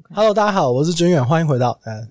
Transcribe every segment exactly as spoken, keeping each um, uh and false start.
Hello， 大家好，我是君远，欢迎回到呃，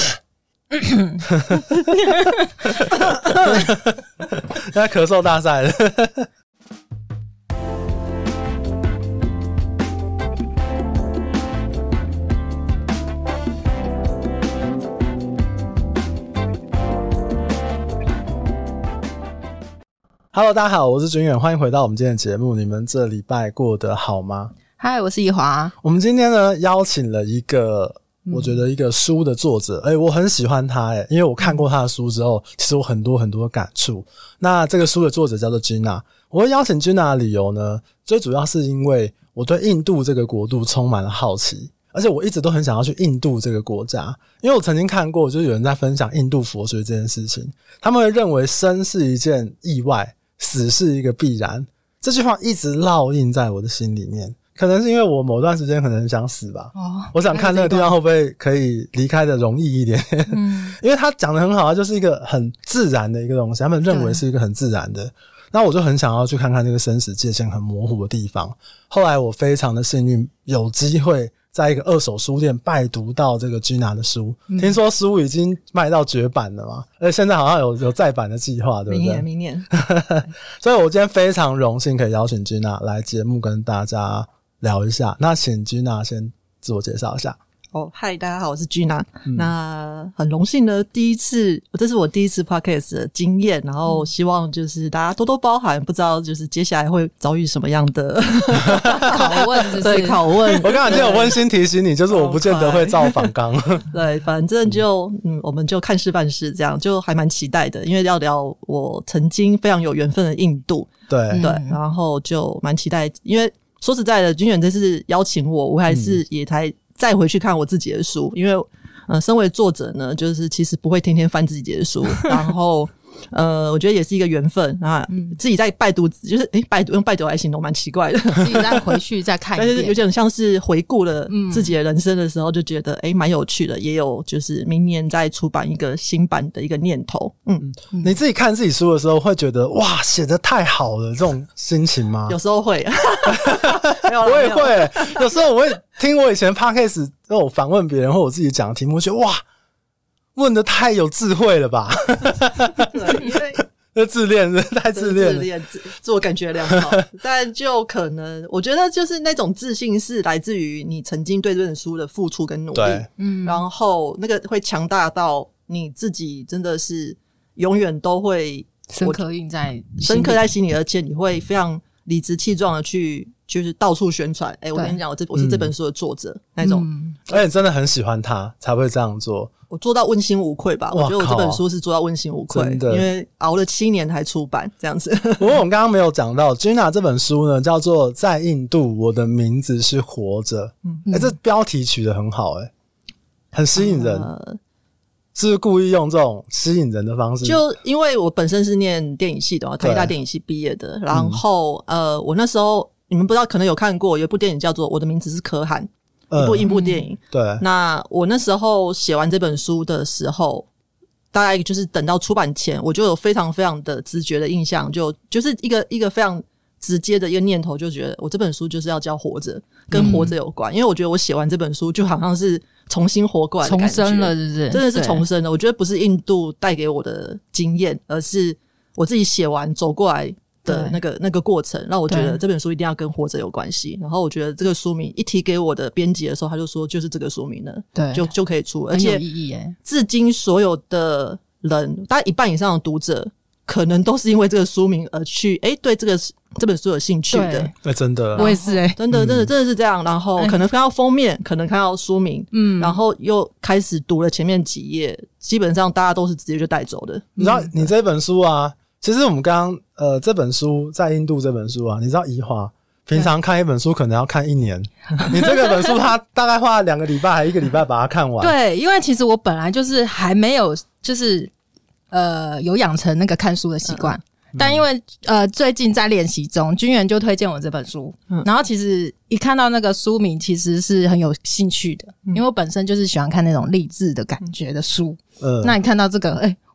现在咳嗽大赛了。Hello， 大家好，我是君远，欢迎回到我们今天的节目。你们这礼拜过得好吗？ 嗨，我是宜华。 我们今天呢邀请了一个，我觉得一个书的作者，诶、欸、我很喜欢他诶、欸、因为我看过他的书之后，其实我很多很多感触。那这个书的作者叫做 Gina， 我会邀请 Gina 的理由呢，最主要是因为我对印度这个国度充满了好奇，而且我一直都很想要去印度这个国家，因为我曾经看过，就是有人在分享印度佛学这件事情，他们会认为生是一件意外，死是一个必然。这句话一直烙印在我的心里面。可能是因为我某段时间可能很想死吧，哦，我想看那个地方会不会可以离开的容易一点。嗯，因为他讲得很好，它就是一个很自然的一个东西，他们认为是一个很自然的。那我就很想要去看看这个生死界限很模糊的地方。后来我非常的幸运，有机会在一个二手书店拜读到这个 Gina 的书，嗯，听说书已经卖到绝版了嘛，而且现在好像有有再版的计划，对不对？ 明年明年。 所以我今天非常荣幸可以邀请 Gina 来节目跟大家聊一下。那请 Gina 先自我介绍一下。 哦，嗨，大家好，我是 Gina，嗯。那很荣幸的第一次，这是我第一次 podcast 的经验，然后希望就是大家多多包涵，不知道就是接下来会遭遇什么样的拷问是不是， 对，拷问。 我刚刚已经有温馨提醒你，就是我不见得会照访纲。 对，反正就嗯，我们就看事办事，这样就还蛮期待的，因为要聊我曾经非常有缘分的印度。 对对，然后就蛮期待，因为说实在的，君远这次邀请我，我还是也才再回去看我自己的书，因为呃，身为作者呢，就是其实不会天天翻自己的书，然后呃，我觉得也是一个缘分啊，嗯，自己在拜读，就是诶，拜读用拜读来形容蛮奇怪的， 自己再回去再看一遍， 但是有点像是回顾了自己的人生的时候，就觉得诶蛮有趣的，也有就是明年再出版一个新版的一个念头。嗯， 嗯你自己看自己书的时候，会觉得哇，写得太好了这种心情吗？ 有时候会， 我也会，有时候我会听我以前 podcast 那我访问别人或我自己讲的题目，觉得哇，问得太有智慧了吧。 对，因为这自恋太自恋了， 自恋自自我感觉良好。但就可能我觉得就是那种自信是来自于你曾经对这本书的付出跟努力，嗯，然后那个会强大到你自己真的是永远都会深刻印在深刻在心里，而且你会非常理直气壮的去就是到处宣传，诶、欸、我跟你讲，我这我是这本书的作者，嗯，那种， 嗯，而且真的很喜欢他才会这样做。 我做到问心无愧吧，我觉得我这本书是做到问心无愧， 真的， 因为熬了七年才出版这样子。 不过我们刚刚没有讲到 Gina 这本书呢，叫做在印度我的名字是活着。嗯，诶、欸、这标题取得很好，诶、欸、很吸引人。呃是不是故意用这种吸引人的方式？ 就因为我本身是念电影系的，台大电影系毕业的，然后，嗯，呃，我那时候你们不知道，可能有看过有一部电影叫做《我的名字是可汗》，嗯，一部印度电影。对，那我那时候写完这本书的时候，大概就是等到出版前，我就有非常非常的直觉的印象，就就是一个一个非常直接的一个念头，就觉得我这本书就是要叫活着，跟活着有关，嗯，因为我觉得我写完这本书就好像是重新活过来的感觉， 重生了，是不是？ 真的是重生了。我觉得不是印度带给我的经验，而是我自己写完走过来的那个那个过程，让我觉得这本书一定要跟活着有关系。然后我觉得这个书名一提给我的编辑的时候，他就说就是这个书名了，对，就就可以出，而且很有意义耶。 至今所有的人，大概一半以上的读者，可能都是因为这个书名而去，诶，对这个这本书有兴趣的。 欸，真的， 我也是诶，欸， 真的真的真的是这样。然后可能看到封面，欸，可能看到书名，嗯，然后又开始读了前面几页，基本上大家都是直接就带走的。 你知道，你这本书啊，其实我们刚刚呃这本书在印度这本书啊，你知道宜华平常看一本书可能要看一年，你这个本书他大概花了两个礼拜还一个礼拜把它看完。 对，因为其实我本来就是还没有就是呃有养成那个看书的习惯。嗯，但因为呃最近在练习中，君远就推荐我这本书，嗯，然后其实一看到那个书名其实是很有兴趣的，嗯，因为我本身就是喜欢看那种励志的感觉的书，嗯，那你看到这个诶，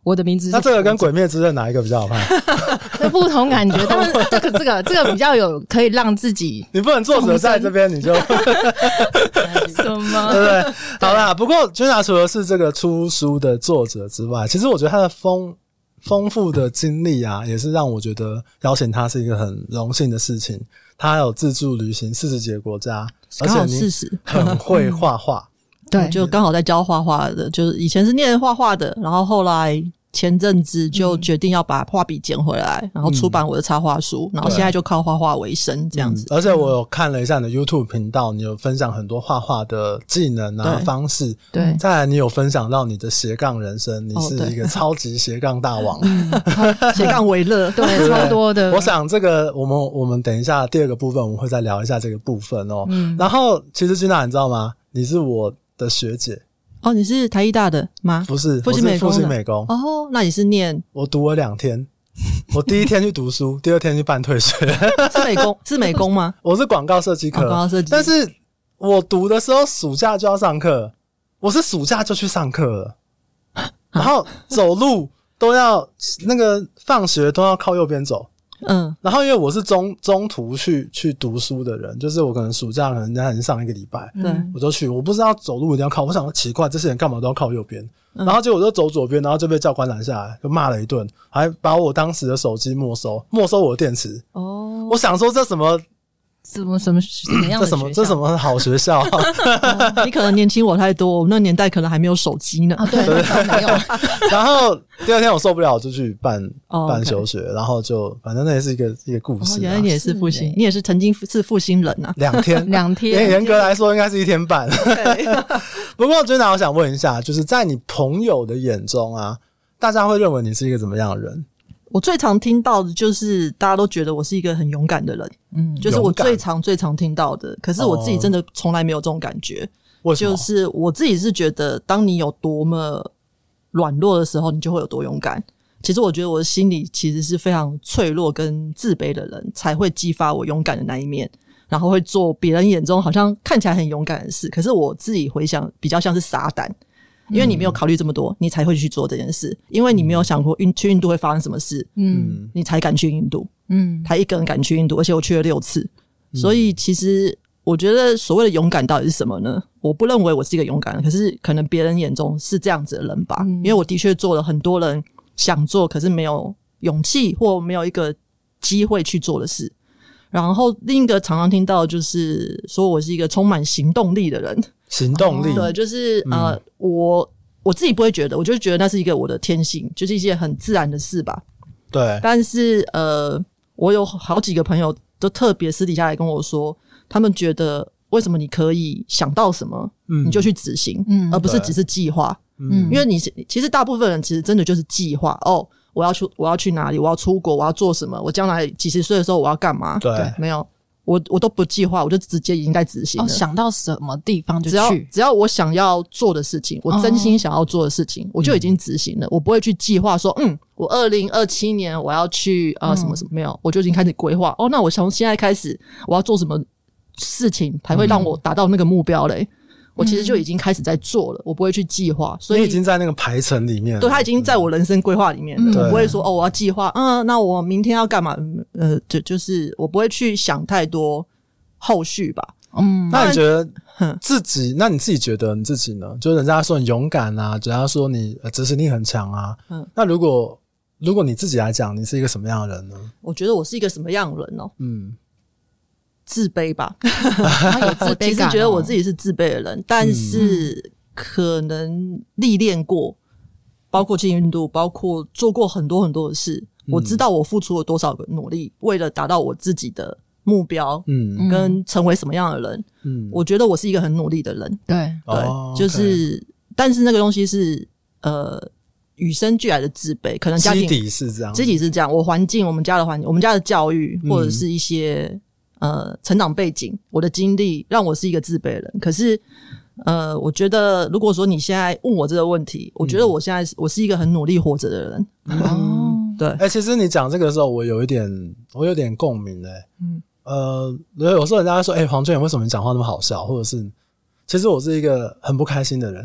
我的名字是。 那这个跟鬼灭之刃哪一个比较好看？ 不同感觉，但是这个这个这个比较有可以让自己， 你不能作者在这边你就什么对不对？好啦，不过Gina除了是这个出书的作者之外，其实我觉得他的丰丰富的经历啊，也是让我觉得邀请他是一个很荣幸的事情。他还有自助旅行四十几个国家，而且你很会画画。 对，就刚好在教画画的，就是以前是念画画的，然后后来前阵子就决定要把画笔捡回来，然后出版我的插画书，然后现在就靠画画为生这样子、 嗯、而且我有看了一下你的 YouTube 频道，你有分享很多画画的技能啊方式， 对， 再来你有分享到你的斜杠人生，你是一个超级斜杠大王、 哦、斜杠为乐对，超多的。 我想这个我们我们等一下第二个部分我们会再聊一下这个部分哦。嗯，然后其实Gina你知道吗，你是我的学姐。 哦，你是台艺大的吗？ 不是， 复兴美工。 复兴美工。 哦，那你是念？ 我读了两天，我第一天去读书，第二天去办退学。 是美工？是美工吗？ 我是广告设计科， 哦、广告设计。 但是我读的时候暑假就要上课，我是暑假就去上课了，然后走路都要那个放学都要靠右边走。嗯，然后因为我是中中途去去读书的人，就是我可能暑假可能人家已经上一个礼拜，对，我就去，我不知道走路一定要靠，我想说奇怪，这些人干嘛都要靠右边、嗯，然后结果我就走左边，然后就被教官拦下来，就骂了一顿，还把我当时的手机没收，没收我的电池。哦，我想说这什么？ 什么什么什么样的学校？ 这什么这什么好学校、 哦？你可能年轻我太多，我那年代可能还没有手机呢。 啊，对，对没有。 然后第二天我受不了，我就去办、哦、办休学，然后就反正那也是一个一个故事、啊。 哦、原来你也是复兴，你也是曾经是复兴人啊。 两天， 两天， 严格来说应该是一天半。不过Gina，我想问一下，就是在你朋友的眼中啊，大家会认为你是一个怎么样的人？ 我最常听到的就是大家都觉得我是一个很勇敢的人，嗯，就是我最常最常听到的。可是我自己真的从来没有这种感觉。 为什么？ 就是我自己是觉得，当你有多么软弱的时候，你就会有多勇敢。其实我觉得我的心里其实是非常脆弱跟自卑的人，才会激发我勇敢的那一面，然后会做别人眼中好像看起来很勇敢的事。可是我自己回想，比较像是傻胆。因为你没有考虑这么多、嗯、你才会去做这件事，因为你没有想过运去印度会发生什么事，嗯，你才敢去印度，嗯，他一个人敢去印度，而且我去了六次、嗯、所以其实我觉得所谓的勇敢到底是什么呢？我不认为我是一个勇敢的，可是可能别人眼中是这样子的人吧、嗯、因为我的确做了很多人想做可是没有勇气或没有一个机会去做的事。然后另一个常常听到就是说我是一个充满行动力的人。 行动力、 哦、对，就是呃、嗯，我我自己不会觉得，我就觉得那是一个我的天性，就是一些很自然的事吧。 对， 但是呃，我有好几个朋友都特别私底下来跟我说，他们觉得为什么你可以想到什么、嗯、你就去执行、嗯、而不是只是计划。嗯，因为你其实大部分人其实真的就是计划哦，我要去我要去哪里，我要出国，我要做什么，我将来几十岁的时候我要干嘛。 对, 对，没有。我我都不计划，我就直接已经在执行了。 哦，想到什么地方就去， 只要只要我想要做的事情，我真心想要做的事情，哦、我就已经执行了、嗯。我不会去计划说，嗯，我二零二七年我要去啊、呃、什么什么、嗯、没有，我就已经开始规划。哦，那我从现在开始我要做什么事情才会让我达到那个目标嘞？嗯、我其实就已经开始在做了，我不会去计划，所以你已经在那个排程里面了。 对，它已经在我人生规划里面了、嗯。我不会说哦，我要计划，嗯，那我明天要干嘛？呃，就就是我不会去想太多。后续吧， 嗯，那你觉得自己？那你自己觉得你自己呢？就是人家说你勇敢啊，人家说你执行力很强啊，嗯，那如果如果你自己来讲，你是一个什么样的人呢？ 我觉得我是一个什么样的人哦？嗯，自卑吧， 有自卑感、哦。 我其实觉得我自己是自卑的人，但是可能历练过，包括去印度，包括做过很多很多的事，嗯、我知道我付出了多少个努力，为了达到我自己的目标，嗯，跟成为什么样的人，嗯，我觉得我是一个很努力的人， 对对、 哦， 就是， okay. 但是那个东西是呃与生俱来的自卑，可能家庭基底是这样， 基底是这样，我环境，我们家的环境，我们家的教育，或者是一些、嗯、呃成长背景，我的经历让我是一个自卑的人。可是呃，我觉得如果说你现在问我这个问题，我觉得我现在我是一个很努力活着的人。 哦、嗯， 对， 哎、欸，其实你讲这个的时候，我有一点，我有点共鸣嘞、欸。嗯。呃，有时候人家说，哎、欸，黄俊远为什么你讲话那么好笑？或者是，其实我是一个很不开心的人。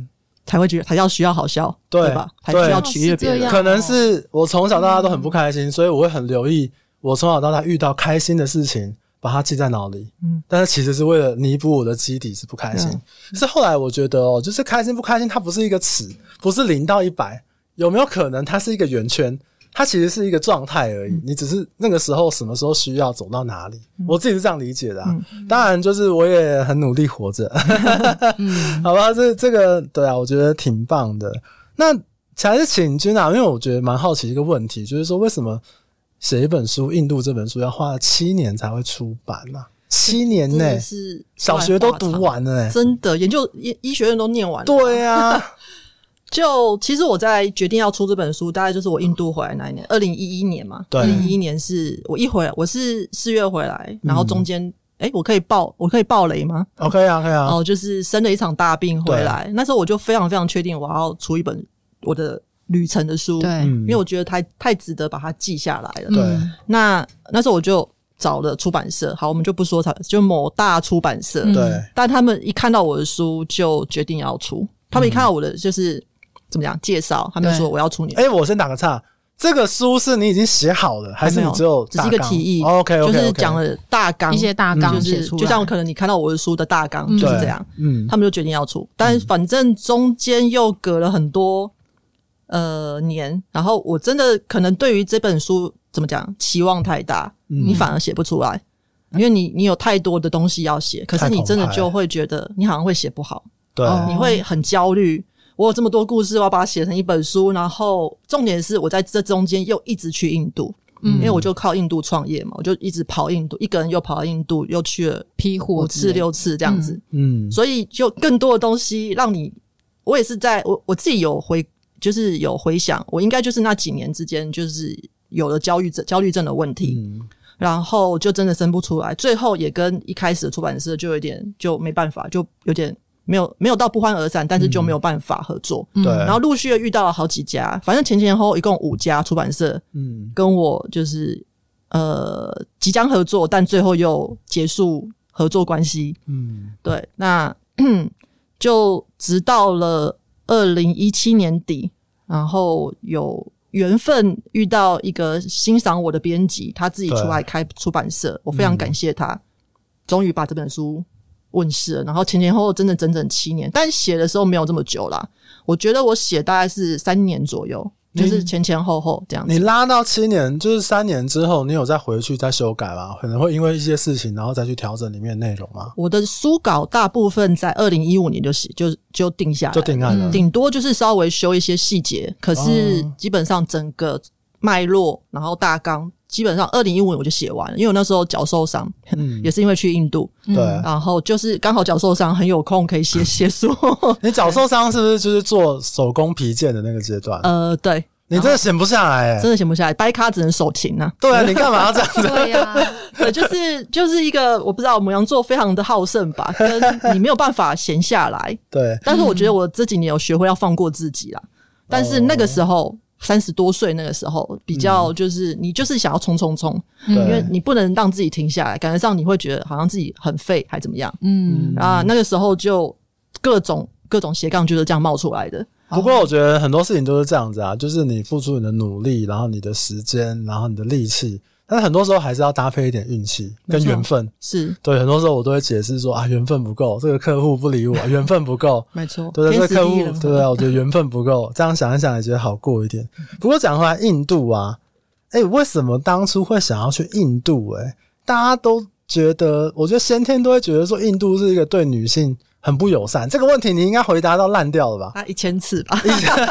才会觉得才要需要好笑， 对, 对吧？才需要取悦别人、 哦。可能是我从小到大都很不开心、嗯、所以我会很留意我从小到大遇到开心的事情把它记在脑里，嗯，但是其实是为了弥补我的基底是不开心、嗯、是后来我觉得哦，就是开心不开心它不是一个尺，不是零到一百，有没有可能它是一个圆圈，它其实是一个状态而已、嗯、你只是那个时候什么时候需要走到哪里、嗯、我自己是这样理解的啊、嗯、当然就是我也很努力活着嗯、好吧，这这个对啊，我觉得挺棒的。那还是请君啊，因为我觉得蛮好奇一个问题，就是说为什么写一本书，印度这本书要花了七年才会出版啊？七年内、欸、是小学都读完了、欸、 真的研究医学院都念完了。 对啊就其实我在决定要出这本书大概就是我印度回来那一年二零一一年嘛。对，二零一一年是我一回来，我是四月回来，然后中间诶、嗯欸、我可以爆我可以爆雷吗？ 哦，可以啊可以啊。 哦，就是生了一场大病回来，那时候我就非常非常确定我要出一本我的旅程的书，对，因为我觉得太太值得把它记下来了。对，那那时候我就找了出版社，好，我们就不说它，就某大出版社。对、嗯，但他们一看到我的书就决定要出，他们一看到我的就是、嗯、怎么讲介绍，他们就说我要出你的。 哎、欸，我先打个岔，这个书是你已经写好了，还是你只有只是一个提议、 哦、？OK OK， 就是讲了大纲， 一些大纲写出来，就像可能你看到我的书的大纲、嗯、就是这样。嗯，他们就决定要出，但反正中间又隔了很多。呃，年，然后我真的可能对于这本书怎么讲期望太大、嗯，你反而写不出来，因为你你有太多的东西要写，可是你真的就会觉得你好像会写不好，对，你会很焦虑。我有这么多故事，我要把它写成一本书，然后重点是我在这中间又一直去印度，嗯，因为我就靠印度创业嘛，我就一直跑印度，一个人又跑到印度，又去了批货五次六次这样子， 嗯， 所以就更多的东西让你，我也是在我我自己有回。就是有回想，我应该就是那几年之间，就是有了焦虑症、焦虑症的问题、嗯，然后就真的生不出来，最后也跟一开始的出版社就有点就没办法，就有点没有没有到不欢而散，但是就没有办法合作。对、嗯，然后陆续的遇到了好几家，反正前前后后一共五家出版社，嗯，跟我就是呃即将合作，但最后又结束合作关系。嗯，对，那就直到了。二零一七年底，然后有缘分遇到一个欣赏我的编辑，他自己出来开出版社，我非常感谢他、嗯、终于把这本书问世了。然后前前后后真的整整七年，但写的时候没有这么久啦，我觉得我写大概是三年左右，就是前前后后这样子。 你拉到七年，就是三年之后你有再回去再修改吗？可能会因为一些事情然后再去调整里面的内容吗？ 我的书稿大部分在二零一五年就写就就定下来， 就定案了， 顶多就是稍微修一些细节，可是基本上整个脉络然后大纲基本上二零一五年我就写完了，因为我那时候脚受伤、嗯、也是因为去印度，对，然后就是刚好脚受伤很有空可以写写书。 你脚受伤是不是就是做手工皮件的那个阶段？ 呃对， 你真的闲不下来、欸、 真的闲不下来，掰咖只能手琴啊。 对啊，你干嘛要这样子？ 对啊， 对，就是就是一个我不知道牡羊座非常的好胜吧，跟你没有办法闲下来。对，但是我觉得我这几年有学会要放过自己啦。但是那个时候三十多岁那个时候比较就是、嗯、你就是想要冲冲冲，因为你不能让自己停下来，感觉上你会觉得好像自己很废还怎么样。嗯啊，那个时候就各种各种斜杠就是这样冒出来的。 不过我觉得很多事情都是这样子啊，就是你付出你的努力，然后你的时间，然后你的力气，但是很多时候还是要搭配一点运气跟缘分。是，对，很多时候我都会解释说啊，缘分不够，这个客户不理我，缘分不够。 没错， 对，这个客户，对对，我觉得缘分不够，这样想一想也觉得好过一点。不过讲回来，印度啊，诶，为什么当初会想要去印度？诶，大家都觉得，我觉得先天都会觉得说，印度是一个对女性很不友善，这个问题你应该回答到烂掉了吧？ 啊，一千次吧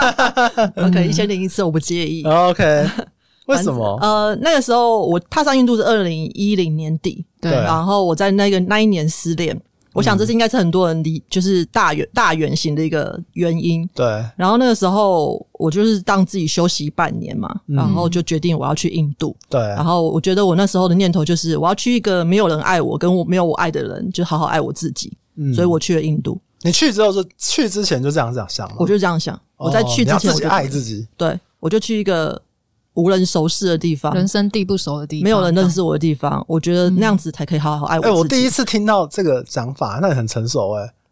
，OK， 一千零一次我不介意。 OK， 为什么？ 呃，那个时候我踏上印度是二零一零年底，对，然后我在那个那一年失恋，我想这是应该是很多人理就是大圆大圆形的一个原因。对，然后那个时候我就是让自己休息半年嘛，嗯、然后就决定我要去印度。对，然后我觉得我那时候的念头就是我要去一个没有人爱我，跟我没有我爱的人，就好好爱我自己。嗯，所以我去了印度。 你去之后就去之前就这样想吗？ 我就这样想，哦、我在去之前我就你要自己爱自己。 对，我就去一个无人熟识的地方， 人生地不熟的地方， 没有人认识我的地方，我觉得那样子才可以好好爱我自己。 欸、我第一次听到这个讲法，那也很成熟诶、欸。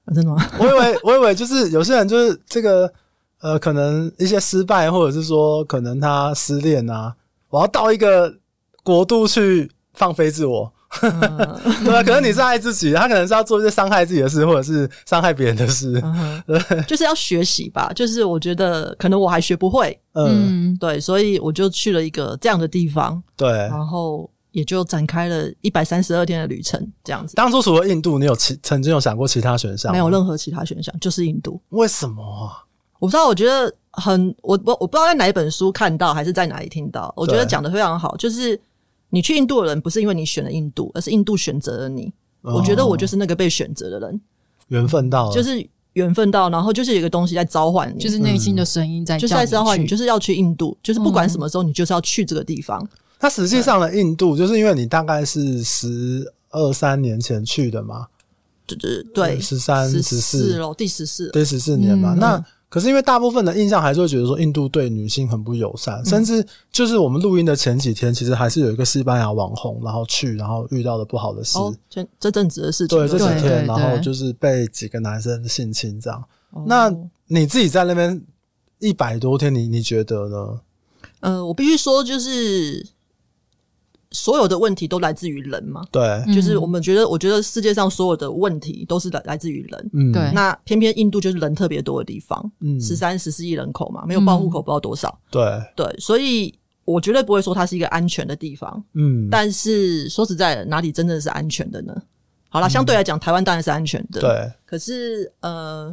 啊、真的吗？ 我以为我以为就是有些人就是这个呃，可能一些失败，或者是说可能他失恋啊，我要到一个国度去放飞自我。嗯、对啊，可能你是爱自己，他可能是要做一些伤害自己的事，或者是伤害别人的事。 嗯、对，就是要学习吧。就是我觉得可能我还学不会，嗯，对，所以我就去了一个这样的地方， 对， 然后也就展开了一百三十二天的旅程，这样子。 当初除了印度，你有其曾经有想过其他选项吗？ 没有任何其他选项，就是印度。 为什么啊？ 我不知道，我觉得很我我我不知道在哪一本书看到，还是在哪里听到，我觉得讲得非常好，就是你去印度的人不是因为你选了印度，而是印度选择了你。哦、我觉得我就是那个被选择的人， 缘分到了， 就是缘分到，然后就是有一个东西在召唤你， 就是内心的声音在叫你去、嗯、 就是在召唤你，就是要去印度，就是不管什么时候你就是要去这个地方。 那实际上的印度，就是因为你大概是十二三年前去的嘛， 对对， 十三、十四咯，第十四， 第十四年嘛。嗯、那可是因为大部分的印象还是会觉得说印度对女性很不友善，嗯、甚至就是我们录音的前几天，其实还是有一个西班牙网红，然后去，然后遇到了不好的事。 哦，这这阵子的事情， 对，这几天，然后就是被几个男生性侵这样。哦、那你自己在那边一百多天，你你觉得呢？ 呃，我必须说，就是所有的问题都来自于人嘛。 对， 就是我们觉得，我觉得世界上所有的问题都是来来自于人。 嗯，对。 那偏偏印度就是人特别多的地方，嗯，十三、十四亿人口嘛，没有报户口不知道多少。 对、 嗯、对，所以我绝对不会说它是一个安全的地方。嗯，但是说实在的，哪里真正是安全的呢？好啦，相对来讲，台湾当然是安全的。 对， 可是呃，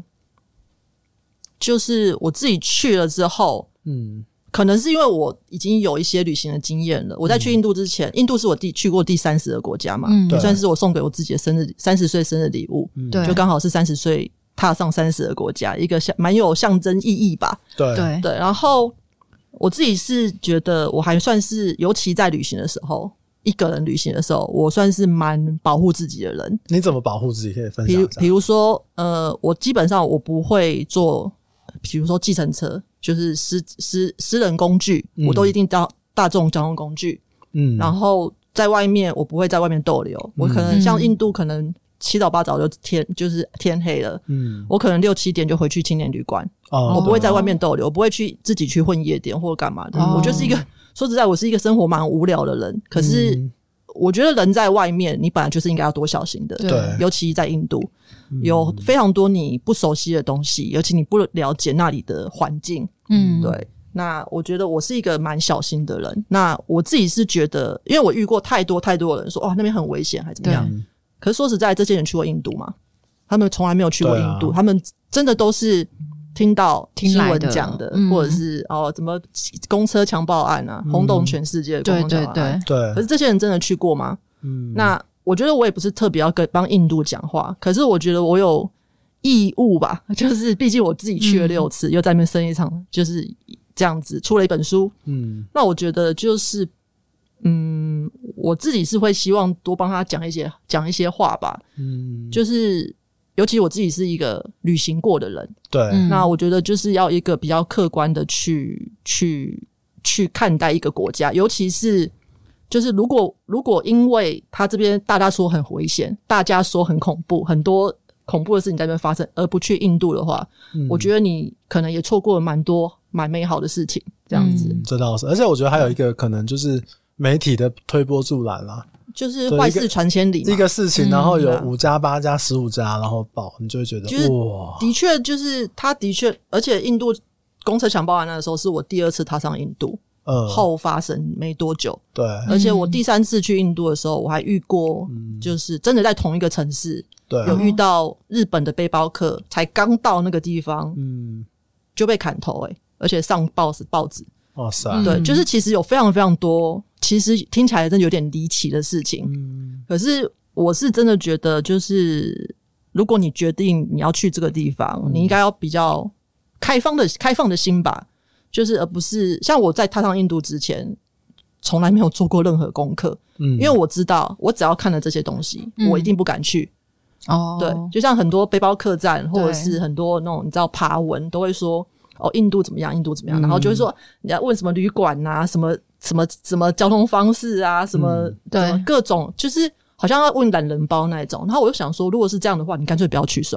就是我自己去了之后，嗯。可能是因为我已经有一些旅行的经验了。我在去印度之前，嗯、印度是我第去过第三十个国家嘛，嗯、也算是我送给我自己的生日三十岁生日礼物。对，就刚好是三十岁踏上三十个国家，一个蛮有象征意义吧。 对对对。然后我自己是觉得我还算是，尤其在旅行的时候，一个人旅行的时候，我算是蛮保护自己的人。 你怎么保护自己？可以分享一下。 比如说，呃，我基本上我不会坐，比如说计程车。就是私私私人工具，嗯、我都一定到大众交通工具。嗯，然后在外面我不会在外面逗留，嗯、我可能像印度，可能七早八早就天就是天黑了。嗯，我可能六七点就回去青年旅馆。哦，我不会在外面逗留，我不会去自己去混夜店或干嘛的。哦、我就是一个说实在，我是一个生活蛮无聊的人。可是我觉得人在外面，你本来就是应该要多小心的。 对， 尤其在印度。有非常多你不熟悉的东西，尤其你不了解那里的环境。嗯，对。那我觉得我是一个蛮小心的人。那我自己是觉得，因为我遇过太多太多的人说，哇，那边很危险，还怎么样？可是说实在，这些人去过印度吗？他们从来没有去过印度，啊、他们真的都是听到新闻讲的， 嗯、 或者是哦，怎么公车强暴案啊，轰动全世界的公车强暴案。 对对对。 可是这些人真的去过吗？嗯，那。我觉得我也不是特别要跟帮印度讲话，可是我觉得我有义务吧，就是毕竟我自己去了六次，嗯、又在那边生一场，就是这样子出了一本书。嗯，那我觉得就是，嗯，我自己是会希望多帮他讲一些讲一些话吧。嗯，就是尤其我自己是一个旅行过的人， 对， 嗯、那我觉得就是要一个比较客观的去去去看待一个国家，尤其是。就是如果如果因为他这边大家说很危险，大家说很恐怖，很多恐怖的事情在那边发生，而不去印度的话，嗯、我觉得你可能也错过了蛮多蛮美好的事情。这样子， 嗯、这倒是。而且我觉得还有一个可能就是媒体的推波助澜啦， 就是坏事传千里嘛， 一个事情，然后有五家、八家、十五家，然后爆，你就会觉得、 就是、 哇， 的确就是他的确，而且印度公车强暴案那个时候是我第二次踏上印度。呃，后发生没多久， 对， 而且我第三次去印度的时候，我还遇过，就是真的在同一个城市， 对， 有遇到日本的背包客，才刚到那个地方，嗯，就被砍头、欸，诶，而且上报纸报纸， 哇塞， 对，就是其实有非常非常多，其实听起来真的有点离奇的事情，嗯，可是我是真的觉得，就是如果你决定你要去这个地方，嗯、你应该要比较开放的开放的心吧。就是而不是像我在踏上印度之前从来没有做过任何功课，嗯，因为我知道我只要看了这些东西、嗯、我一定不敢去。哦，对，就像很多背包客栈或者是很多那种你知道爬文都会说哦印度怎么样印度怎么样、嗯、然后就会说你要问什么旅馆啊什么什么什么交通方式啊什么、嗯、对各种就是好像要问懒人包那一种，然后我就想说如果是这样的话你干脆不要去算了。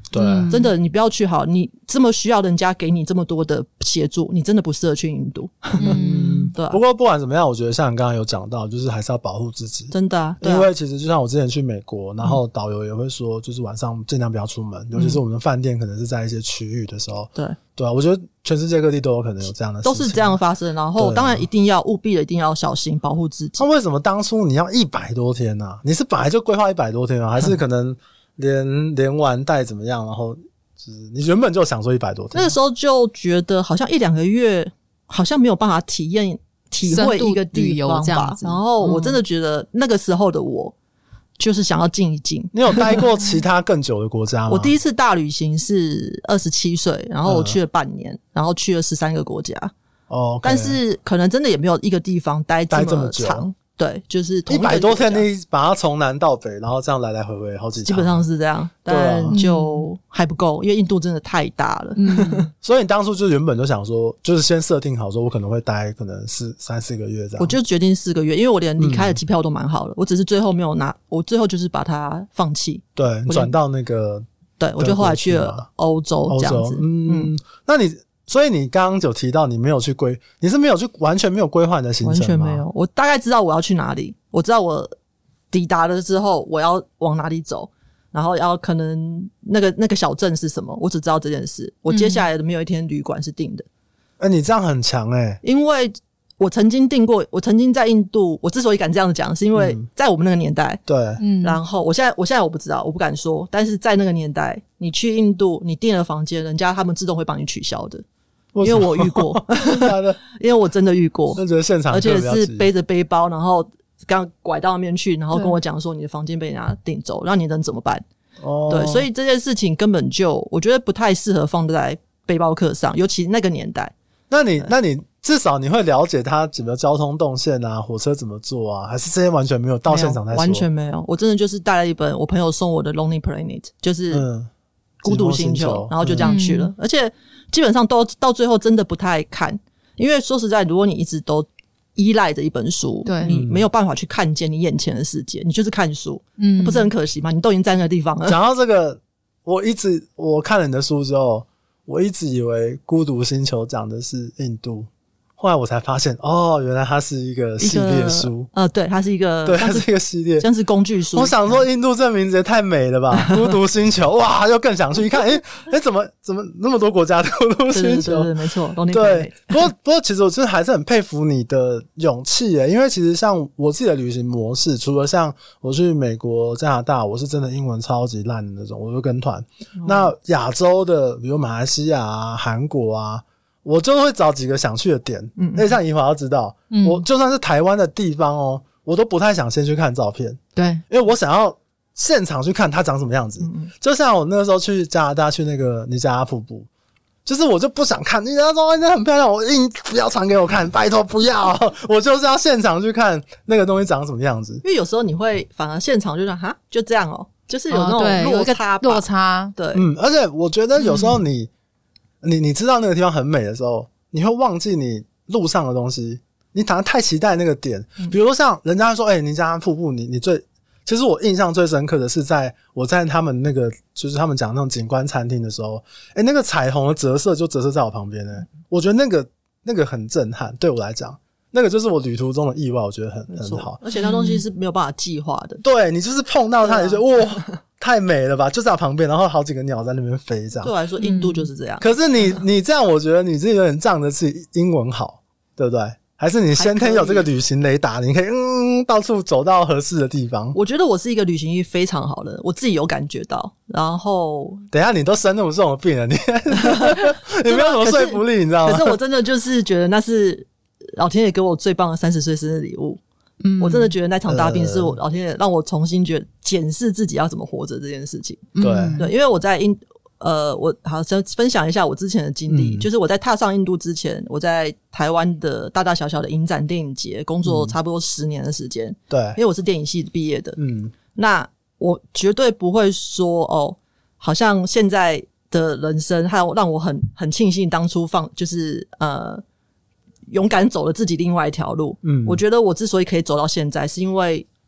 对、 嗯，真的你不要去好，你这么需要人家给你这么多的协助，你真的不适合去印度。嗯，对、啊。 不过不管怎么样，我觉得像你刚刚有讲到，就是还是要保护自己。 真的、啊，对啊， 因为其实就像我之前去美国，然后导游也会说，就是晚上尽量不要出门，嗯、尤其是我们的饭店可能是在一些区域的时候。对对啊，我觉得全世界各地都有可能有这样的事情， 都是这样发生。然后当然一定要务必的一定要小心保护自己。 那为什么当初你要一百多天呢、啊？你是本来就规划一百多天吗？还是可能连连玩带怎么样？然后就是你原本就想说一百多天， 那个时候就觉得好像一两个月好像没有办法体验体会一个地方吧。然后我真的觉得那个时候的我就是想要静一静。 你有待过其他更久的国家吗？ 我第一次大旅行是二十七岁，然后我去了半年，嗯、然后去了十三个国家。哦、okay ，但是可能真的也没有一个地方待这么长。对，就是一百多天，你把它从南到北，然后这样来来回回好几趟， 基本上是这样，但就还不够，因为印度真的太大了。嗯， 所以你当初就原本就想说，就是先设定好说，我可能会待可能四三四个月这样。 我就决定四个月，因为我连离开的机票都买好了，嗯、我只是最后没有拿，我最后就是把它放弃。 对，转到那个， 对我就后来去了欧洲这样子。 嗯，嗯那你。所以你刚刚有提到你没有去规，你是没有去完全没有规划你的行程吗？ 完全没有，我大概知道我要去哪里，我知道我抵达了之后我要往哪里走，然后要可能那个那个小镇是什么，我只知道这件事。我接下来的没有一天旅馆是订的。 哎、嗯欸，你这样很强哎、欸！ 因为我曾经订过，我曾经在印度，我之所以敢这样子讲，是因为在我们那个年代， 嗯、对， 嗯，然后我现在我现在我不知道，我不敢说，但是在那个年代，你去印度，你订了房间，人家他们自动会帮你取消的。因为我遇过因为我真的遇过， 那觉得现场而且是背着背包，然后刚拐到那边去，然后跟我讲说你的房间被人家订走，让你能怎么办？哦，对，所以这件事情根本就我觉得不太适合放在背包客上，尤其那个年代。 那你那你至少你会了解它整个交通动线啊，火车怎么坐啊，还是这些完全没有到现场才说？ 完全没有，我真的就是带了一本我朋友送我的 Lonely Planet， 就是孤独星球、嗯、然后就这样去了、嗯、而且基本上都到最后真的不太看，因为说实在如果你一直都依赖着一本书，对，你没有办法去看见你眼前的世界，你就是看书，嗯，不是很可惜吗？你都已经在那个地方了。 讲到这个，我一直我看了你的书之后，我一直以为孤独星球讲的是印度，后来我才发现，哦，原来它是一个系列书。 呃，对，它是一个， 对，它是一个系列， 像是工具书。 我想说，印度这名字也太美了吧！孤独星球，哇，又更想去一看，诶、欸、诶、欸、怎么怎么那么多国家的孤独星球？ 对对对，没错。 对，不过不过，其实我真的还是很佩服你的勇气耶，因为其实像我自己的旅行模式，除了像我去美国、加拿大，我是真的英文超级烂的那种，我就跟团。嗯、那亚洲的，比如马来西亚啊、韩国啊。我就会找几个想去的点，嗯，那像怡华要知道、嗯，我就算是台湾的地方哦，我都不太想先去看照片， 对， 因为我想要现场去看它长什么样子。嗯、就像我那个时候去加拿大去那个尼加拉瀑布，就是我就不想看，尼加拉说真的很漂亮，我硬不要传给我看，拜托不要，我就是要现场去看那个东西长什么样子。 因为有时候你会反而现场就说哈就这样哦，就是有那种落差、哦、 落差， 对， 嗯，而且我觉得有时候你。嗯你你知道那个地方很美的时候，你会忘记你路上的东西，你好像太期待那个点。比如说像人家说，哎、欸，尼加拉瀑布，你你最，其实我印象最深刻的是在我在他们那个就是他们讲那种景观餐厅的时候，哎、欸，那个彩虹的折射就折射在我旁边呢，我觉得那个那个很震撼，对我来讲。那个就是我旅途中的意外，我觉得很很好， 而且那东西是没有办法计划的。 对，你就是碰到它，你就觉得、啊、哇，太美了吧！就在旁边，然后好几个鸟在那边飞，这样。 对我来说，印度就是这样。 可是你你这样，我觉得你是有点仗着自己英文好，对不对？还是你先天有这个旅行雷达，你可以嗯到处走到合适的地方？ 我觉得我是一个旅行力非常好的，我自己有感觉到。然后， 等一下你都生那么重的病了，你你没有什么说服力，你知道吗？ 可是我真的就是觉得那是。老天爷给我最棒的三十岁生日礼物，嗯，我真的觉得那场大病是我、呃、老天爷让我重新觉得检视自己要怎么活着这件事情。 对对，因为我在印呃，我好先分享一下我之前的经历、嗯，就是我在踏上印度之前，我在台湾的大大小小的影展电影节工作差不多十年的时间。对、嗯，因为我是电影系毕业的，嗯，那我绝对不会说哦，好像现在的人生还有让我很很庆幸当初放就是呃。勇敢走了自己另外一条路，嗯，我觉得我之所以可以走到现在，是因为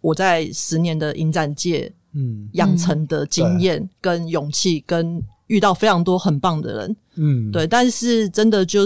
我在十年的影展界嗯养成的经验跟勇气，跟遇到非常多很棒的人，嗯，对。但是真的就是，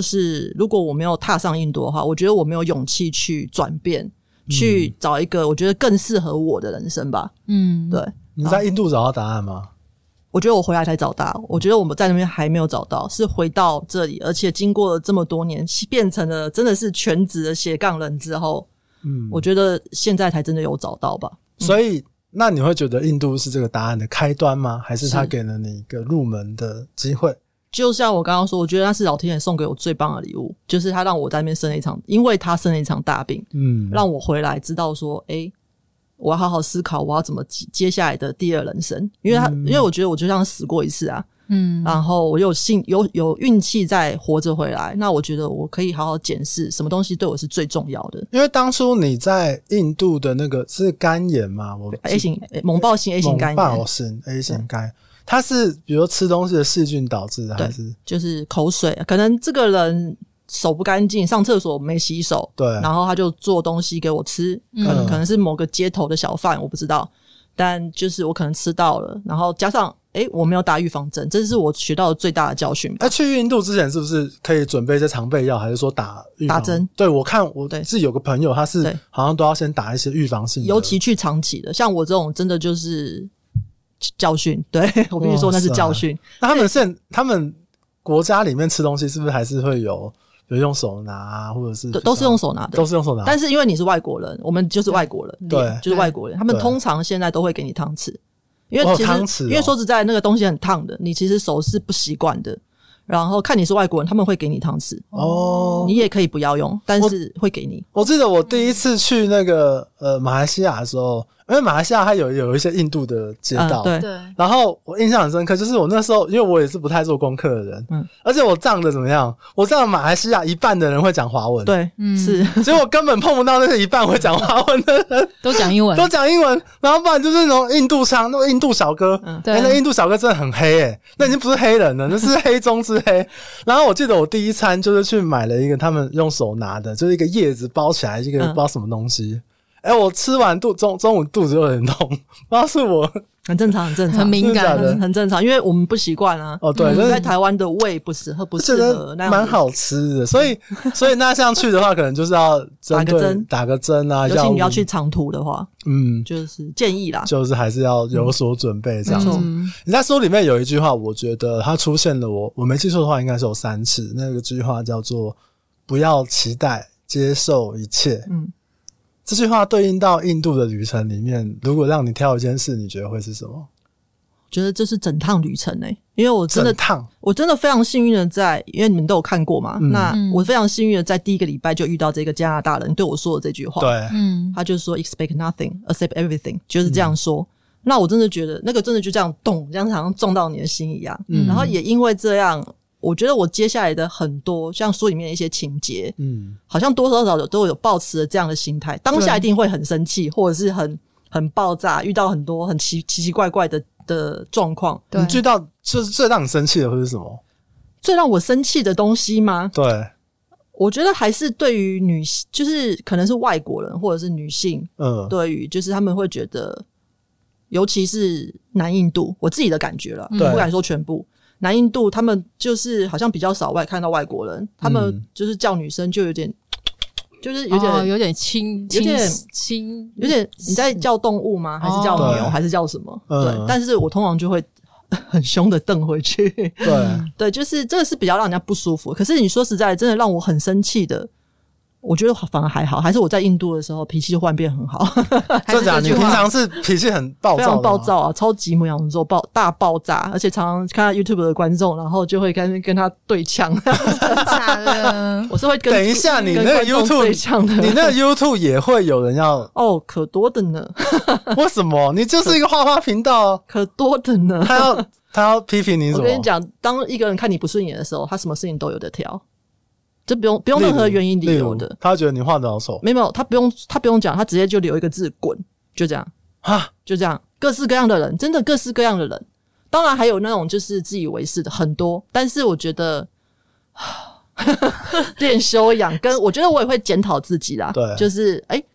如果我没有踏上印度的话，我觉得我没有勇气去转变，嗯、去找一个我觉得更适合我的人生吧。嗯，对。 你在印度找到答案吗？ 我觉得我回来才找到，我觉得我们在那边还没有找到，是回到这里，而且经过了这么多年，变成了真的是全职的斜杠人之后，嗯，我觉得现在才真的有找到吧。 所以，那你会觉得印度是这个答案的开端吗？还是他给了你一个入门的机会？ 就像我刚刚说，我觉得那是老天爷送给我最棒的礼物，就是他让我在那边生了一场，因为他生了一场大病，嗯，让我回来知道说，诶。我要好好思考我要怎么接下来的第二人生，因为他、嗯、因为我觉得我就像死过一次啊，嗯，然后我有幸有有运气再活着回来，那我觉得我可以好好检视什么东西对我是最重要的。 因为当初你在印度的那个是肝炎嘛，我 A 型猛暴性 A 型肝炎， 猛暴性 A 型肝，它是比如吃东西的细菌导致的，还是就是口水？可能这个人手不干净，上厕所没洗手， 对， 然后他就做东西给我吃，可能、嗯、可能是某个街头的小贩，我不知道，但就是我可能吃到了，然后加上诶我没有打预防针，这是我学到的最大的教训。 那、啊、去印度之前是不是可以准备一些常备药，还是说打预防打针？ 对，我看我自己有个朋友，他是好像都要先打一些预防性的， 尤其去长期的，像我这种真的就是教训，对我必须说那是教训。 那他们现他们国家里面吃东西是不是还是会有？比如用手拿啊，或者是都是用手拿的， 都是用手拿。 但是因为你是外国人，我们就是外国人， 对， 就是外国人，他们通常现在都会给你汤匙，因为其实、哦哦、因为说实在那个东西很烫的，你其实手是不习惯的。然后看你是外国人，他们会给你汤匙哦，你也可以不要用，但是会给你。 我, 我记得我第一次去那个呃马来西亚的时候，因为马来西亚它有有一些印度的街道， 嗯、对， 然后我印象很深刻，就是我那时候因为我也是不太做功课的人，嗯，而且我仗着怎么样，我仗着马来西亚一半的人会讲华文， 对，嗯，是， 所以我根本碰不到那些一半会讲华文的人， 都讲英文， 都讲英文，然后不然就是那种印度腔，那种印度小哥，嗯，对，欸、那印度小哥真的很黑诶、欸，那已经不是黑人了，那是黑中之黑。然后我记得我第一餐就是去买了一个他们用手拿的，就是一个叶子包起来一个不知道什么东西。哎、嗯欸，我吃完肚中中午肚子有点痛，不知道是我很正常，很正常， 很敏感的，很正常，因为我们不习惯啊。 哦，对， 嗯、在台湾的胃不适合，不适合那样， 蛮好吃的。所以，所以那像去的话，可能就是要打个针， 打个针啊。 尤其你要去长途的话，嗯，就是建议啦， 就是还是要有所准备这样子。嗯、你在书里面有一句话，我觉得它出现了我，我没记错的话，应该是有三次。那个句话叫做“不要期待，接受一切”。嗯。这句话对应到印度的旅程里面，如果让你挑一件事，你觉得会是什么？我觉得这是整趟旅程诶、欸，因为我真的整趟， 我真的非常幸运的在，因为你们都有看过嘛，嗯、那我非常幸运的在第一个礼拜就遇到这个加拿大人对我说的这句话， 对， 嗯，他就说 expect nothing, accept everything， 就是这样说。嗯、那我真的觉得那个真的就这样动，这样好像撞到你的心一样。嗯，然后也因为这样。我觉得我接下来的很多像书里面的一些情节，嗯，好像多多少少都有抱持了这样的心态，当下一定会很生气，或者是很很爆炸，遇到很多很奇奇奇怪怪的的状况。 你知道就是最让你生气的会是什么？ 最让我生气的东西吗？ 对， 我觉得还是对于女，就是可能是外国人或者是女性，嗯，对于就是他们会觉得，尤其是南印度，我自己的感觉了，不敢说全部。南印度他们就是好像比较少外看到外国人，他们就是叫女生就有点，就是有点、 哦、有点轻， 有点轻， 有点你在叫动物吗？还是叫牛？哦、还是叫什么？对，嗯、但是我通常就会很凶的瞪回去。 对对，就是这个是比较让人家不舒服。可是你说实在，真的让我很生气的。我觉得反而还好，还是我在印度的时候脾气就忽然变很好。 真的，你平常是脾气很暴躁的， 非常暴躁啊，超级母羊座爆大爆炸，而且常常看到 YouTube 的观众，然后就会跟跟他对呛。 假的， 我是会跟等一下你那个 YouTube 对呛的， 你那个 YouTube 也会有人要哦，可多的呢。 为什么？你就是一个画画频道， 可多的呢。 他要他要批评你什么？ 我跟你讲，当一个人看你不顺眼的时候，他什么事情都有得挑。这不用不用任何原因理由的， 他觉得你画得好丑， 没有，他不用他不用讲，他直接就留一个字滚，就这样啊， 就这样，各式各样的人，真的各式各样的人，当然还有那种就是自以为是的很多，但是我觉得练修养，跟我觉得我也会检讨自己啦， 对， 就是哎、欸，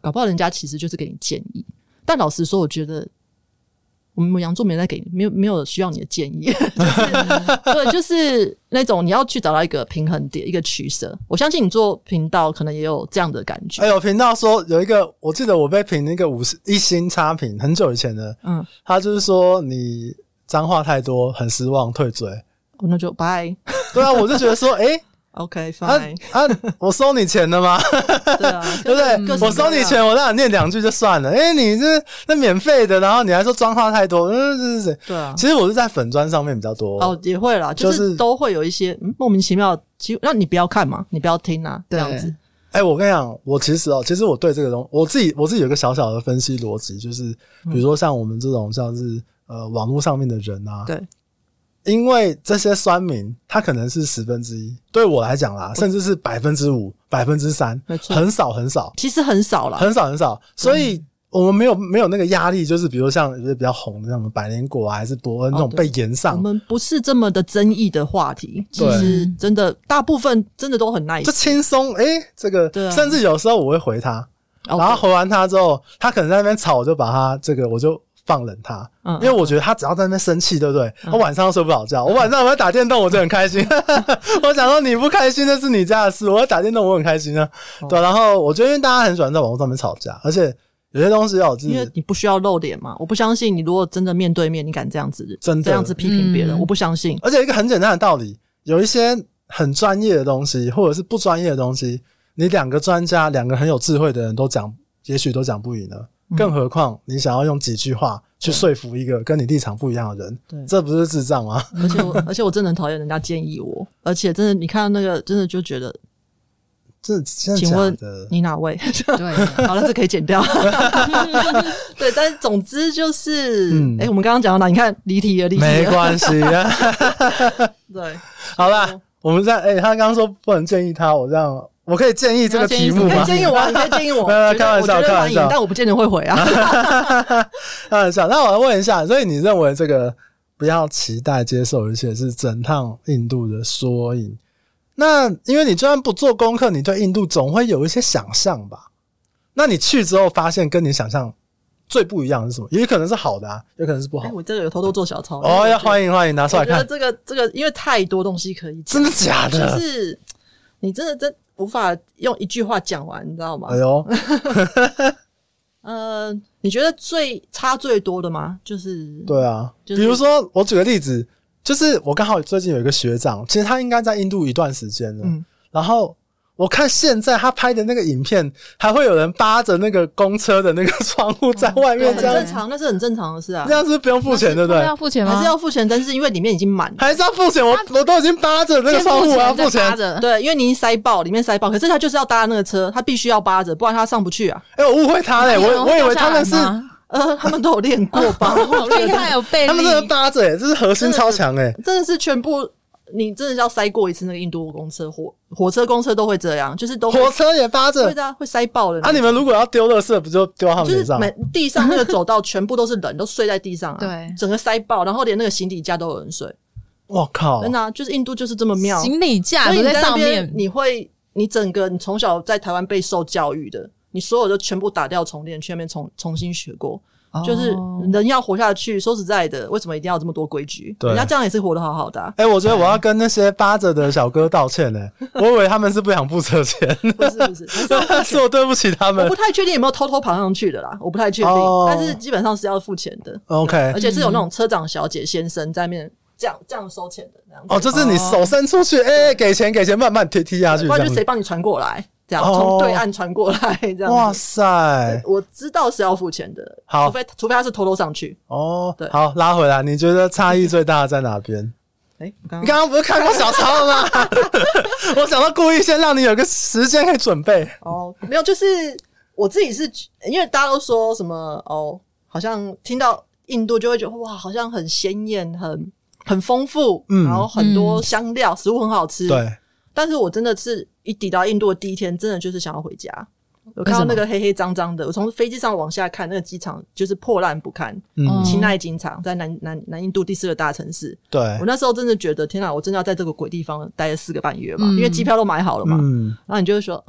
搞不好人家其实就是给你建议。但老实说，我觉得我们牡羊座没在给你，没有没有需要你的建议，就是对，就是那种你要去找到一个平衡点，一个取舍。我相信你做频道可能也有这样的感觉。 哎呦，频道说有一个，我记得我被评那个五十一星差评，很久以前的，嗯，他就是说你脏话太多，很失望，退追。 哦，那就拜。 对啊，我就觉得说，哎、欸。 OK fine 啊, 啊我收你钱了吗？ 对啊， 对不对？我收你钱，我让你念两句就算了。哎、欸，你这那免费的，然后你还说脏话太多，嗯，是是是。 对啊， 其实我是在粉专上面比较多。 哦，也会啦，就是都会有一些、嗯、莫名其妙，其实那你不要看嘛，你不要听啊，这样子。 哎、欸，我跟你讲，我其实哦，其实我对这个东西，我自己我自己有一个小小的分析逻辑，就是比如说像我们这种像是呃网络上面的人啊， 对。 因为这些酸民他可能是十分之一，对我来讲啦，甚至是百分之五、百分之三，很少很少， 其实很少啦， 很少很少，所以我们没有没有那个压力，就是比如像比较红的，像百灵果啊，还是伯恩那种被炎上、 哦，我们不是这么的争议的话题，其实真的大部分真的都很 nice， 就轻松，诶、欸、这个、啊，甚至有时候我会回他，然后回完他之后，他可能在那边吵，我就把他这个我就。放冷他，嗯，因为我觉得他只要在那边生气，对不对？他、嗯、晚上都睡不着觉。我晚上我要打电动，我就很开心。我想说你不开心那是你家的事，我要打电动我很开心啊。哦、对，然后我觉得因为大家很喜欢在网络上面吵架，而且有些东西要有自己， 因为你不需要露脸嘛。我不相信你如果真的面对面，你敢这样子，真的这样子批评别人、嗯，我不相信。 而且一个很简单的道理，有一些很专业的东西，或者是不专业的东西，你两个专家，两个很有智慧的人都讲，也许都讲不赢了。更何况你想要用几句话去说服一个跟你立场不一样的人，对，这不是智障吗？ 而且我，而且我真的很讨厌人家建议我，而且真的，你看到那个，真的就觉得， 这请问你哪位？对，好了，这可以剪掉。对，但是总之就是，哎、嗯欸，我们刚刚讲到哪？你看离题了，离题了， 没关系啊。 对， 好啦，我们在哎、欸，他刚刚说不能建议他，我这样。我可以建议这个题目吗？ 可以建议我，你可以建议我。 开玩笑，开玩笑， 但我不见得会回啊。 开玩笑。那我来问一下，所以你认为这个不要期待接受一切是整趟印度的缩影？那因为你就算不做功课，你对印度总会有一些想象吧？那你去之后发现跟你想象最不一样的是什么？也可能是好的啊，也可能是不好。 欸、我这个有偷偷做小抄哦，要欢迎欢迎拿出来看。 我觉得这个这个因为太多东西可以讲， 真的假的？ 就是你真的真。无法用一句话讲完，你知道吗？ 哎呦， 呃，你觉得最差最多的吗？就是对啊，就是、比如说我举个例子，就是我刚好最近有一个学长，其实他应该在印度一段时间了，嗯，然后我看现在他拍的那个影片，还会有人扒着那个公车的那个窗户在外面这样， 很正常，那是很正常的事啊。 这样是不用付钱，对不对？ 要付钱吗？ 还是要付钱？但是因为里面已经满了， 还是要付钱。我我都已经扒着那个窗户，我要付钱。 对，因为你已经塞爆，里面塞爆，可是他就是要搭那个车，他必须要扒着，不然他上不去啊。 哎、欸，我误会他嘞、欸，我我以为他们是。 呃，他们都有练过吧？ 好厉害，有背力。 他们真的扒着，哎，这是核心超强，哎， 真的是全部。你真的要塞过一次那个印度公车，火火车公车都会这样，就是都火车也扒着， 对的、啊，会塞爆的。 啊，你们如果要丢垃圾，不就丢他们脸上？ 就是地上那个走道全部都是人，都睡在地上、啊， 对， 整个塞爆，然后连那个行李架都有人睡。 我靠！ 真的、啊，就是印度就是这么妙， 行李架都在上面， 你会，你整个你从小在台湾被受教育的，你所有的全部打掉重练，去那边重重新学过。就是人要活下去，说实在的，为什么一定要这么多规矩？人家这样也是活得好好的、啊。 哎、欸，我觉得我要跟那些扒着的小哥道歉呢、欸。我以为他们是不想付车钱， 不是不是， 是, 是我对不起他们。 我不太确定有没有偷偷爬上去的啦，我不太确定，哦、但是基本上是要付钱的。 OK， 而且是有那种车长小姐先生在面这样这样收钱的这样子。 哦，就是你手伸出去，哎、欸欸，给钱给钱，慢慢踢踢下去， 不然就谁帮你传过来。这样从对岸传过来，这样子。 哇塞！ 我知道是要付钱的， 好， 除非除非他是偷偷上去。 哦，对，好，拉回来，你觉得差异最大的在哪边？ 哎、欸， 你刚刚不是看过小抄了吗？我想到故意先让你有个时间可以准备。 哦，没有，就是我自己是因为大家都说什么哦，好像听到印度就会觉得哇，好像很鲜艳，很很丰富，嗯，然后很多香料，嗯、食物很好吃。 对， 但是我真的是。一抵达印度的第一天，真的就是想要回家。我看到那个黑黑脏脏的，我从飞机上往下看，那个机场就是破烂不堪。嗯，钦奈机场在南南南印度第四个大城市。 对， 我那时候真的觉得，天哪，我真的要在这个鬼地方待了四个半月嘛，嗯、因为机票都买好了嘛。嗯，然后你就会说，嗯，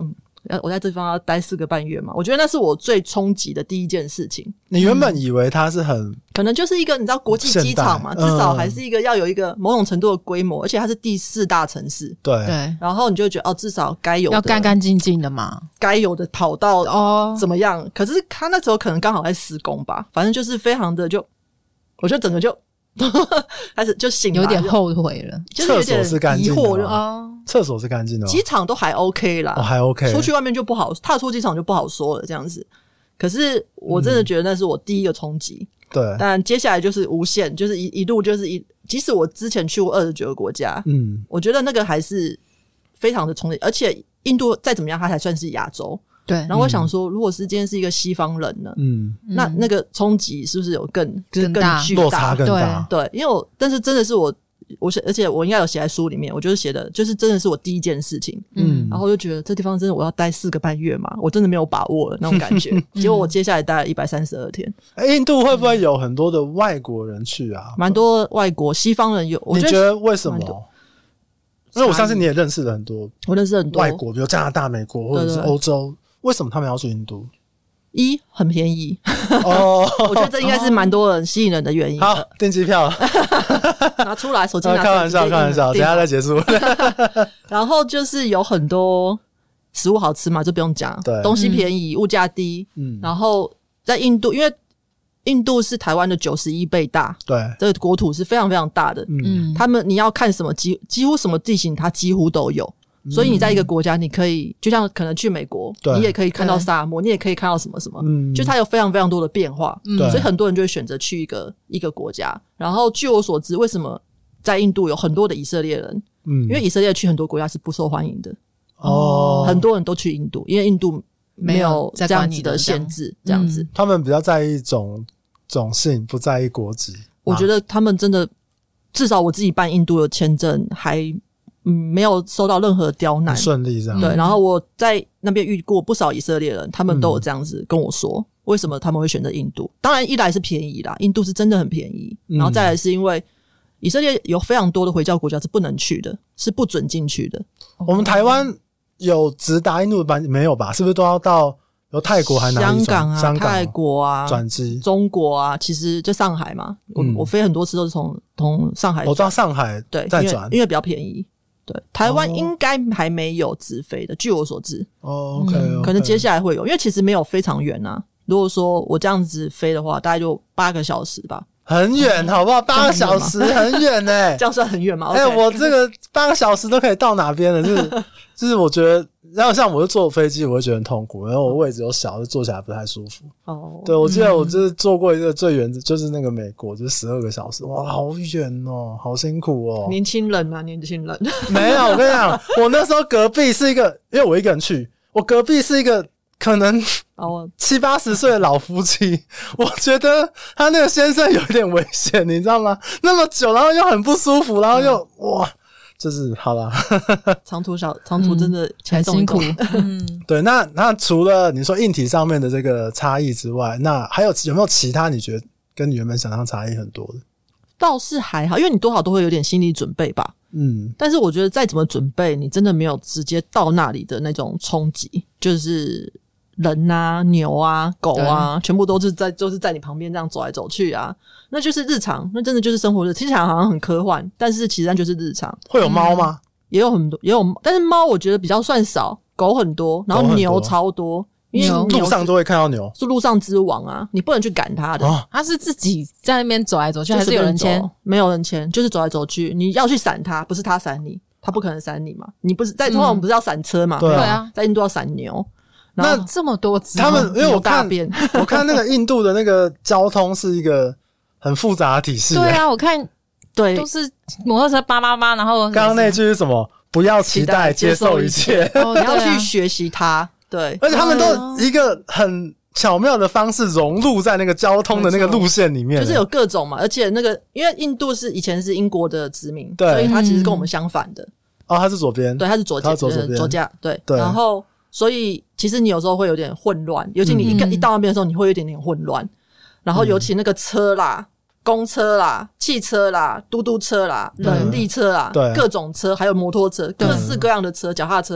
我在这地方要待四个半月嘛，我觉得那是我最冲击的第一件事情。 你原本以为它是很、嗯、 可能就是一个你知道国际机场嘛，至少还是一个要有一个某种程度的规模、嗯、而且它是第四大城市， 对对， 然后你就会觉得哦，至少该有的要干干净净的嘛， 该有的跑道哦怎么样、哦、可是他那时候可能刚好在施工吧，反正就是非常的就我就整个就开始就醒来， 有点后悔了， 就是有点疑惑啊。厕所是干净的吗？ 机场都还 OK 啦、 哦、还 OK， 出去外面就不好，踏出机场就不好说了这样子。可是我真的觉得那是我第一个冲击、嗯、对，但接下来就是无限，就是一一路就是一，即使我之前去过二十九个国家，嗯，我觉得那个还是非常的冲击，而且印度再怎么样它才算是亚洲， 对。 然后我想说、嗯、如果是今天是一个西方人呢，嗯，那那个冲击是不是有更更大， 更巨大， 落差更大？ 对，因为我但是真的是我我而且我应该有写在书里面，我就是写的就是真的是我第一件事情，嗯，然后我就觉得这地方真的我要待四个半月嘛，我真的没有把握了那种感觉。结果我接下来待了一百三十二天。 欸，印度会不会有很多的外国人去啊？ 蛮多外国西方人有，我觉得你觉得为什么？因为我相信你也认识了很多， 我认识很多外国，比如加拿大、美国或者是欧洲，为什么他们要去印度？ 一很便宜哦，我觉得这应该是蛮多人吸引人的原因。 好，订机票拿出来，手机拿出来， 开玩笑，开玩笑，等一下再结束。 然后就是有很多食物好吃嘛，就不用讲，对，东西便宜，嗯、物价低，嗯，然后在印度，因为印度是台湾的九十一倍大， 对， 这个国土是非常非常大的，嗯，他们你要看什么几几乎什么地形，它几乎都有。所以你在一个国家，你可以就像可能去美国，你也可以看到沙漠，你也可以看到什么什么，嗯，就它有非常非常多的变化，嗯，所以很多人就会选择去一个一个国家。然后据我所知，为什么在印度有很多的以色列人？嗯，因为以色列去很多国家是不受欢迎的，哦，很多人都去印度，因为印度没有这样子的限制，这样子， 嗯，他们比较在意种种姓，不在意国籍。 我觉得他们真的，至少我自己办印度的签证还。嗯，没有收到任何刁难， 顺利这样。 对，然后我在那边遇过不少以色列人，他们都有这样子跟我说，嗯，为什么他们会选择印度。当然一来是便宜啦，印度是真的很便宜，嗯，然后再来是因为以色列有非常多的回教国家是不能去的，是不准进去的。 我们台湾有直达印度的班没有吧？是不是都要到由泰国还哪里香港啊、 香港泰国啊转机？ 中国啊，其实就上海嘛，嗯，我我飞很多次都是从从上海， 我到上海对再转， 因为比较便宜。对，台湾应该还没有直飞的，哦，据我所知。 哦 ，OK，嗯， 可能接下来会有，因为其实没有非常远啊。如果说我这样子飞的话，大概就八个小时吧。 很远，好不好？八个小时很远哎，欸， 这样算很远吗？ 哎，欸，我这个八个小时都可以到哪边了？就是就是，我觉得，然后像我就坐飞机，我会觉得很痛苦，然后我位置又小，就坐起来不太舒服。哦，对，我记得我就是坐过一个最远的，就是那个美国，就是十二个小时，哇，好远哦，好辛苦哦。 年轻人啊，年轻人。 没有，我跟你讲，我那时候隔壁是一个，因为我一个人去，我隔壁是一个。可能七八十岁的老夫妻，我觉得他那个先生有点危险，你知道吗？那么久，然后又很不舒服，然后又，嗯，哇，就是好啦。 长途小长途真的很辛苦。 嗯，对。那那除了你说硬体上面的这个差异之外，那还有有没有其他你觉得跟你原本想象差异很多的？ 倒是还好，因为你多少都会有点心理准备吧。嗯，但是我觉得再怎么准备，你真的没有直接到那里的那种冲击，就是人啊、牛啊、狗啊，全部都是在就是在你旁边这样走来走去啊，那就是日常，那真的就是生活日。听起来好像很科幻，但是其实那就是日常。 会有猫吗？ 嗯，也有很多，也有，但是猫我觉得比较算少，狗很多，然后牛超多。因为路上都会看到牛， 是路上之王啊！你不能去赶它的， 它，哦，是自己在那边走来走去，还是有人牵？ 没有人牵，就是走来走去。你要去闪它，不是它闪你，它不可能闪你嘛。你不是在通常不是要闪车嘛？ 对啊，在印度要闪牛。 那这么多只， 他们因为我看我看那个印度的那个交通是一个很复杂的体系。 对啊，我看对都是摩托车叭叭叭，然后刚刚那句是什么？不要期待，接受一切。 哦，你要去学习它。对， 而且他们都一个很巧妙的方式融入在那个交通的那个路线里面， 就是有各种嘛。而且那个因为印度是以前是英国的殖民，对，所以它其实跟我们相反的。 哦，它是左边， 对，它是左驾，左左驾，对对。然后，所以其实你有时候会有点混乱，尤其你一、嗯、一到那边的时候，你会有一点点混乱。然后，尤其那个车啦、公车啦、汽车啦、嘟嘟车啦、人力车啦，对，各种车，还有摩托车，各式各样的车，脚踏车。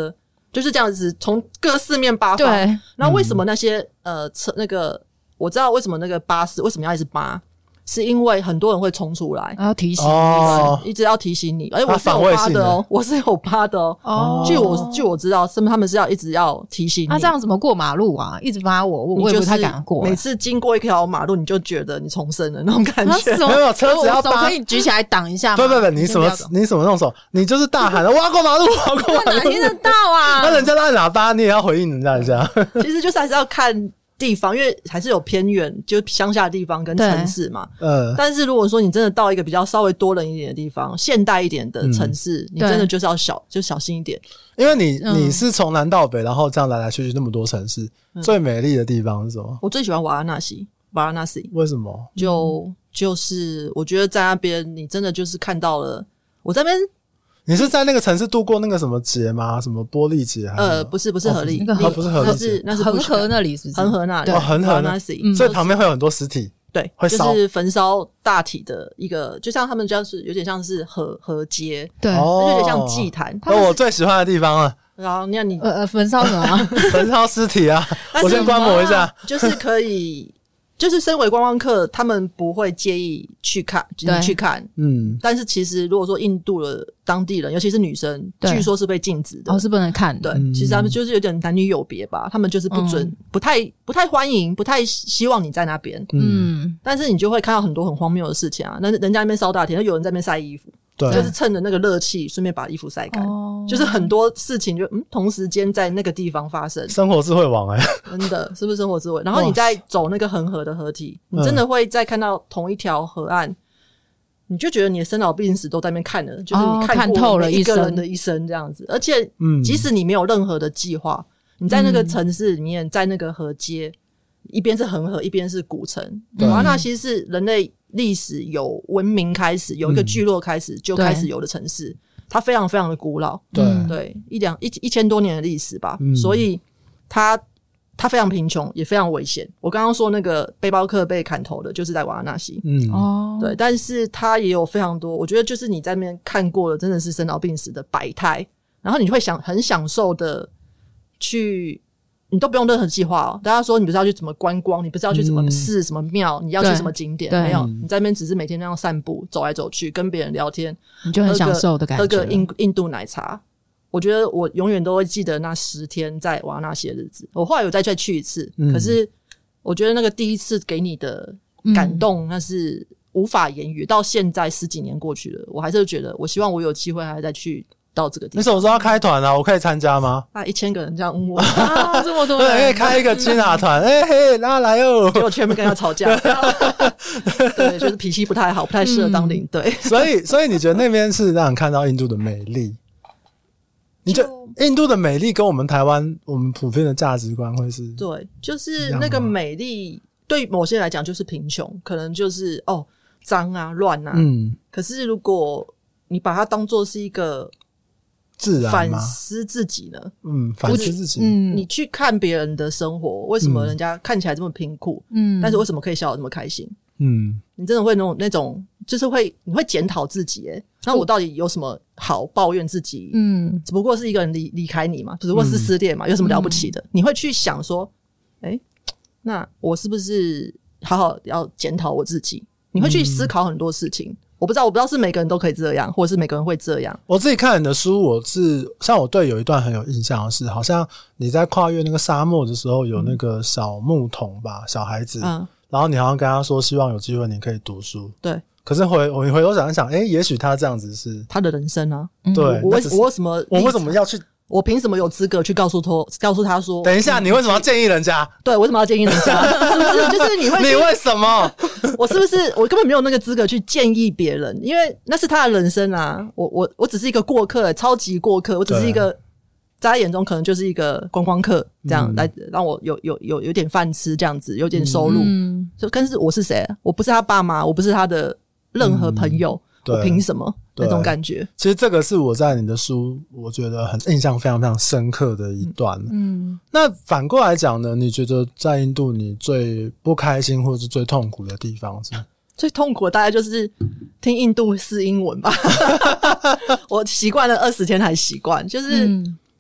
就是这样子，从各四面八方。 对， 那为什么那些、嗯、呃车那个我知道为什么那个巴士为什么要一直扒？是因为很多人会冲出来， 要提醒你、 哦， 一直要提醒你。而且我是有扒的哦，我是有扒的哦。哦，据我据我知道，他们是要一直要提醒你。 那、啊、这样怎么过马路啊？一直扒我，我也不太敢过。 每次经过一条马路，你就觉得你重生了那种感觉。 没有车子要扒，可以举起来挡一下吗？ 不不不，你什么你什么动手？你就是大喊的，我要过马路，我要过马路。 哪听得到啊？ 那人家拉喇叭，你也要回应人家一下。 其实就是还是要看地方，因为还是有偏远，就乡下的地方跟城市嘛。嗯，但是如果说你真的到一个比较稍微多人一点的地方，现代一点的城市，嗯、你真的就是要小，就小心一点。 因为你、嗯、你是从南到北，然后这样来来去去那么多城市，嗯、最美丽的地方是什么？ 我最喜欢瓦拉纳西，瓦拉纳西。 为什么？ 就就是我觉得在那边，你真的就是看到了，我在那边。 你是在那个城市度过那个什么节吗？什么玻璃节？ 呃，不是，不是河里，那个河不是河里节， 那是恒河那里，是恒河那里， 哦，恒河那里， 嗯、 所以旁边会有很多尸体， 对， 会烧， 就是焚烧大体的一个，就像他们就是有点像是河河街， 对， 哦、有点像祭坛。 哦，我最喜欢的地方了。 然后那你呃呃，焚烧什么？ 焚烧尸体啊！我先观摩一下， 就是可以。就是身为观光客，他们不会介意去看，你去看，嗯。但是其实如果说印度的当地人，尤其是女生，据说是被禁止的， 哦，是不能看的。 对，嗯、其实他们就是有点男女有别吧，他们就是不准，嗯、不太不太欢迎，不太希望你在那边，嗯。但是你就会看到很多很荒谬的事情啊，那人家那边烧大田，有人在那边晒衣服。对，就是趁着那个热气，顺便把衣服晒干，哦、就是很多事情就嗯同时间在那个地方发生。 生活智慧网哎、 欸，真的是不是生活智慧？然后你再走那个恒河的河体，你真的会再看到同一条河岸，嗯、你就觉得你的生老病死都在那边看了，就是你看过每一个人的一生这样子。而且，嗯，即使你没有任何的计划，你在那个城市里面，在那个河街，一边是恒河，一边是古城。瓦拉纳西是人类历史有文明开始，有一个聚落开始、嗯、就开始有的城市，它非常非常的古老， 对对，一两一一千多年的历史吧，嗯、所以它它非常贫穷，也非常危险。我刚刚说那个背包客被砍头的，就是在瓦拉纳西，嗯哦，对，但是它也有非常多，我觉得就是你在那边看过了，真的是生老病死的百态，然后你会想很享受的去。你都不用任何计划哦。大家说你不是要去怎么观光，你不是要去什么寺、嗯、什么庙，你要去什么景点？没有，你在那边只是每天那样散步，走来走去，跟别人聊天， 你就很享受的感觉。 喝个印印度奶茶，我觉得我永远都会记得那十天在瓦拉纳西的日子。我后来有再再去一次，嗯、可是我觉得那个第一次给你的感动，嗯、那是无法言语。到现在十几年过去了，我还是觉得，我希望我有机会还再去。到这个地方， 你什么时候要开团啊？我可以参加吗？ 啊，一千个人这样问我， 啊、这么多人， 对，可以开一个金拿团，哎、欸、嘿，那来哦！ 结果全部跟他吵架，对，就是脾气不太好，不太适合当领队。 嗯、所以，所以你觉得那边是让你看到印度的美丽？你觉得印度的美丽跟我们台湾我们普遍的价值观会是？ 对，就是那个美丽，对某些人来讲就是贫穷，可能就是哦脏啊乱啊。嗯，可是如果你把它当作是一个自然反思自己呢？ 嗯，反思自己。 嗯，你去看别人的生活，为什么人家看起来这么贫苦？嗯，但是为什么可以笑得这么开心？嗯，你真的会那种那种，就是会你会检讨自己，哎，那我到底有什么好抱怨自己？嗯，只不过是一个人离离开你嘛，只不过是失恋嘛，嗯、有什么了不起的？嗯、你会去想说，哎，那我是不是好好要检讨我自己？你会去思考很多事情。嗯我不知道，我不知道是每个人都可以这样，或者是每个人会这样。 我自己看你的书，我是像我对有一段很有印象的是，好像你在跨越那个沙漠的时候，有那个小牧童吧，小孩子，嗯，然后你好像跟他说，希望有机会你可以读书， 对。 可是回我回头想一想，诶，也许他这样子是他的人生啊， 对。 我我为什么我为什么要去？ 我凭什么有资格去告诉他告诉他说？ 等一下，你为什么要建议人家？ 对，为什么要建议人家？是不是？就是你会？ 你为什么？ 我是不是？我根本没有那个资格去建议别人，因为那是他的人生啊。我我我只是一个过客，超级过客。我只是一个在他眼中可能就是一个观光客，这样、嗯、来让我有有有有点饭吃，这样子有点收入。嗯，就但是我是谁？我不是他爸妈，我不是他的任何朋友。嗯我凭什么那种感觉？ 其实这个是我在你的书，我觉得很印象非常非常深刻的一段。嗯，那反过来讲呢？你觉得在印度你最不开心或者是最痛苦的地方是？ 最痛苦的大概就是听印度式英文吧。我习惯了二十天还习惯，就是。嗯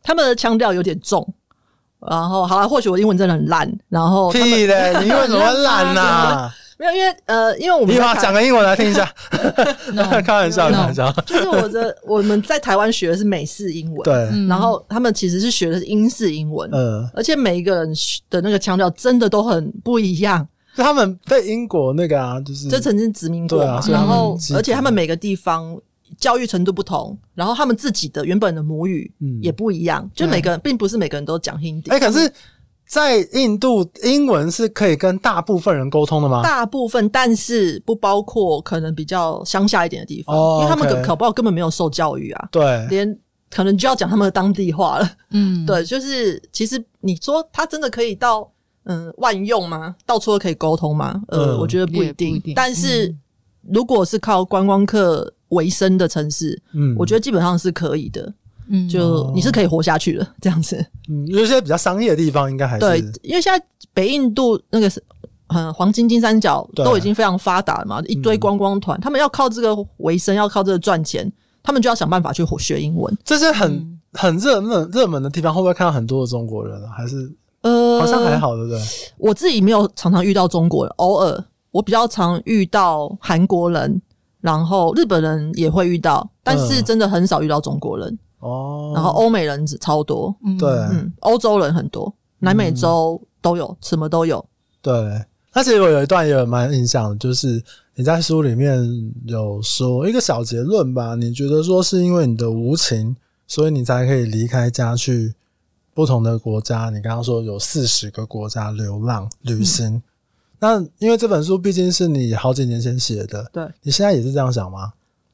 他们的腔调有点重。然后好了，或许我英文真的很烂，然后屁嘞，你英文怎么烂啊？ 没有，因为呃，因为我们你讲个英文来听一下。no, 开玩笑， no, 开玩笑。 就是我的我们在台湾学的是美式英文， 对， 然后他们其实是学的是英式英文，嗯，而且每一个人的那个腔调真的都很不一样。 他们被英国那个啊，就是就曾经殖民过嘛，啊、然后而且他们每个地方教育程度不同，然后他们自己的原本的母语也不一样，嗯、就每个人并不是每个人都讲 Hindi。 哎、欸，可是。在印度，英文是可以跟大部分人沟通的吗？ 大部分，但是不包括可能比较乡下一点的地方， 哦、 因为他们可搞不好根本没有受教育啊。 对， 连可能就要讲他们的当地话了。嗯，对，就是其实你说他真的可以到嗯万用吗？到处都可以沟通吗？呃，嗯、我觉得不一定。不一定但是、嗯、如果是靠观光客为生的城市，嗯，我觉得基本上是可以的。嗯，就你是可以活下去的这样子。 嗯，有些比较商业的地方应该还是对，因为现在北印度那个嗯黄金金三角都已经非常发达了嘛，一堆观光团、嗯，他们要靠这个为生，要靠这个赚钱，他们就要想办法去学英文。 这些很、嗯、很热门热门的地方，会不会看到很多的中国人啊？还是呃，好像还好，对不对？ 我自己没有常常遇到中国人，偶尔我比较常遇到韩国人，然后日本人也会遇到，但是真的很少遇到中国人。哦，然后欧美人超多， 对， 嗯，欧洲人很多，南美洲都有，嗯、什么都有。 对，那其实我有一段也有蛮印象的，就是你在书里面有说一个小结论吧，你觉得说是因为你的无情，所以你才可以离开家去不同的国家。你刚刚说有四十个国家流浪旅行，嗯、那因为这本书毕竟是你好几年前写的， 对， 你现在也是这样想吗？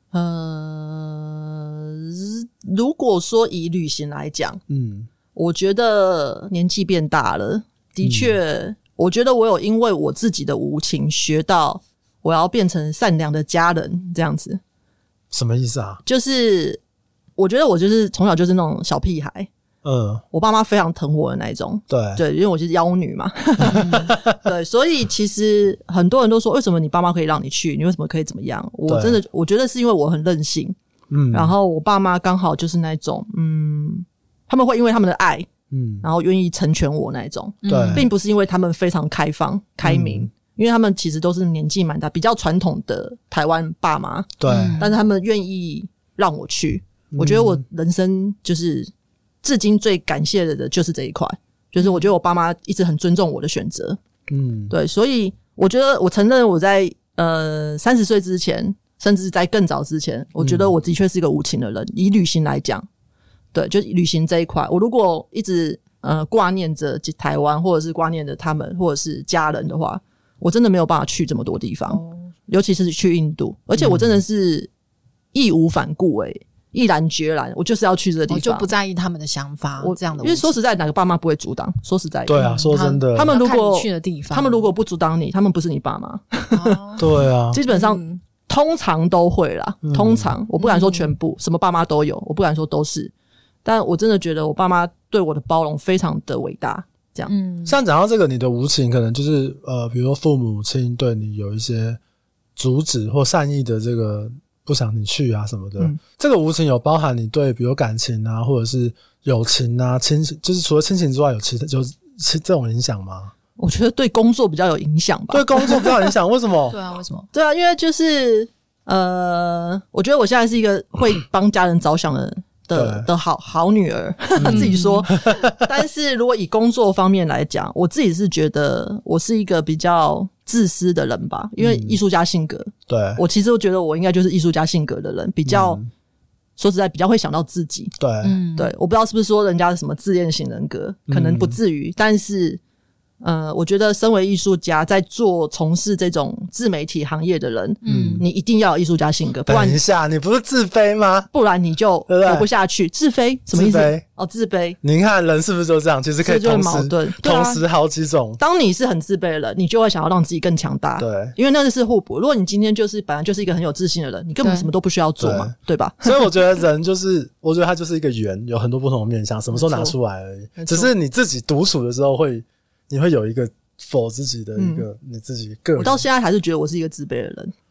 呃，如果说以旅行来讲， 嗯， 我觉得年纪变大了，的确、嗯，我觉得我有因为我自己的无情学到我要变成善良的家人这样子。 什么意思啊？ 就是我觉得我就是从小就是那种小屁孩。 嗯， 我爸妈非常疼我的那一种， 对对，因为我是妖女嘛，对，所以其实很多人都说，为什么你爸妈可以让你去，你为什么可以怎么样？我真的我觉得是因为我很任性，嗯，然后我爸妈刚好就是那种，嗯，他们会因为他们的爱，嗯，然后愿意成全我那一种， 对， 并不是因为他们非常开放开明，嗯、因为他们其实都是年纪蛮大，比较传统的台湾爸妈， 对， 但是他们愿意让我去，嗯、我觉得我人生就是。至今最感谢的就是这一块，就是我觉得我爸妈一直很尊重我的选择，嗯，对，所以我觉得我承认我在呃三十岁之前，甚至在更早之前，我觉得我的确是一个无情的人。嗯、以旅行来讲，对，就旅行这一块，我如果一直呃挂念着台湾，或者是挂念着他们，或者是家人的话，我真的没有办法去这么多地方，哦、尤其是去印度，而且我真的是义无反顾诶、欸。毅然决然，我就是要去这个地方， 我就不在意他们的想法。我这样的， 因为说实在，哪个爸妈不会阻挡？说实在， 对啊，说真的， 他们如果去的地方， 他们如果不阻挡你，他们不是你爸妈。 哦、对啊， 基本上、嗯、通常都会啦。嗯、通常我不敢说全部，嗯、什么爸妈都有，我不敢说都是，但我真的觉得我爸妈对我的包容非常的伟大。这样， 嗯，像讲到这个，你的无情可能就是呃，比如说父母亲对你有一些阻止或善意的这个。不想你去啊什么的、嗯、这个无情有包含你对比如感情啊或者是友情啊亲情，就是除了亲情之外有其他有这种影响吗？ 我觉得对工作比较有影响吧。 对工作比较有影响为什么？ 对啊，为什么？ 对啊，因为就是呃我觉得我现在是一个会帮家人着想的的的好好女儿自己说但是如果以工作方面来讲，我自己是觉得我是一个比较自私的人吧，因为艺术家性格、嗯、对，我其实觉得我应该就是艺术家性格的人，比较、嗯、说实在比较会想到自己， 对、 嗯、对，我不知道是不是说人家什么自恋型人格，可能不至于、嗯、但是呃，我觉得身为艺术家，在做从事这种自媒体行业的人，嗯，你一定要有艺术家性格，不然等一下，你不是自卑吗？ 不然你就活不下去。自卑什么意思？自卑哦，自卑。 你看人是不是就这样？其实可以同时矛盾， 同时好几种、啊。 当你是很自卑的人，你就会想要让自己更强大， 对， 因为那是互补。如果你今天就是本来就是一个很有自信的人，你根本什么都不需要做嘛， 对, 对吧？ 所以我觉得人就是，我觉得他就是一个圆，有很多不同的面向，什么时候拿出来而已。只是你自己独处的时候会，你会有一个。否自己的一个、嗯、你自己个人， 我到现在还是觉得我是一个自卑的人。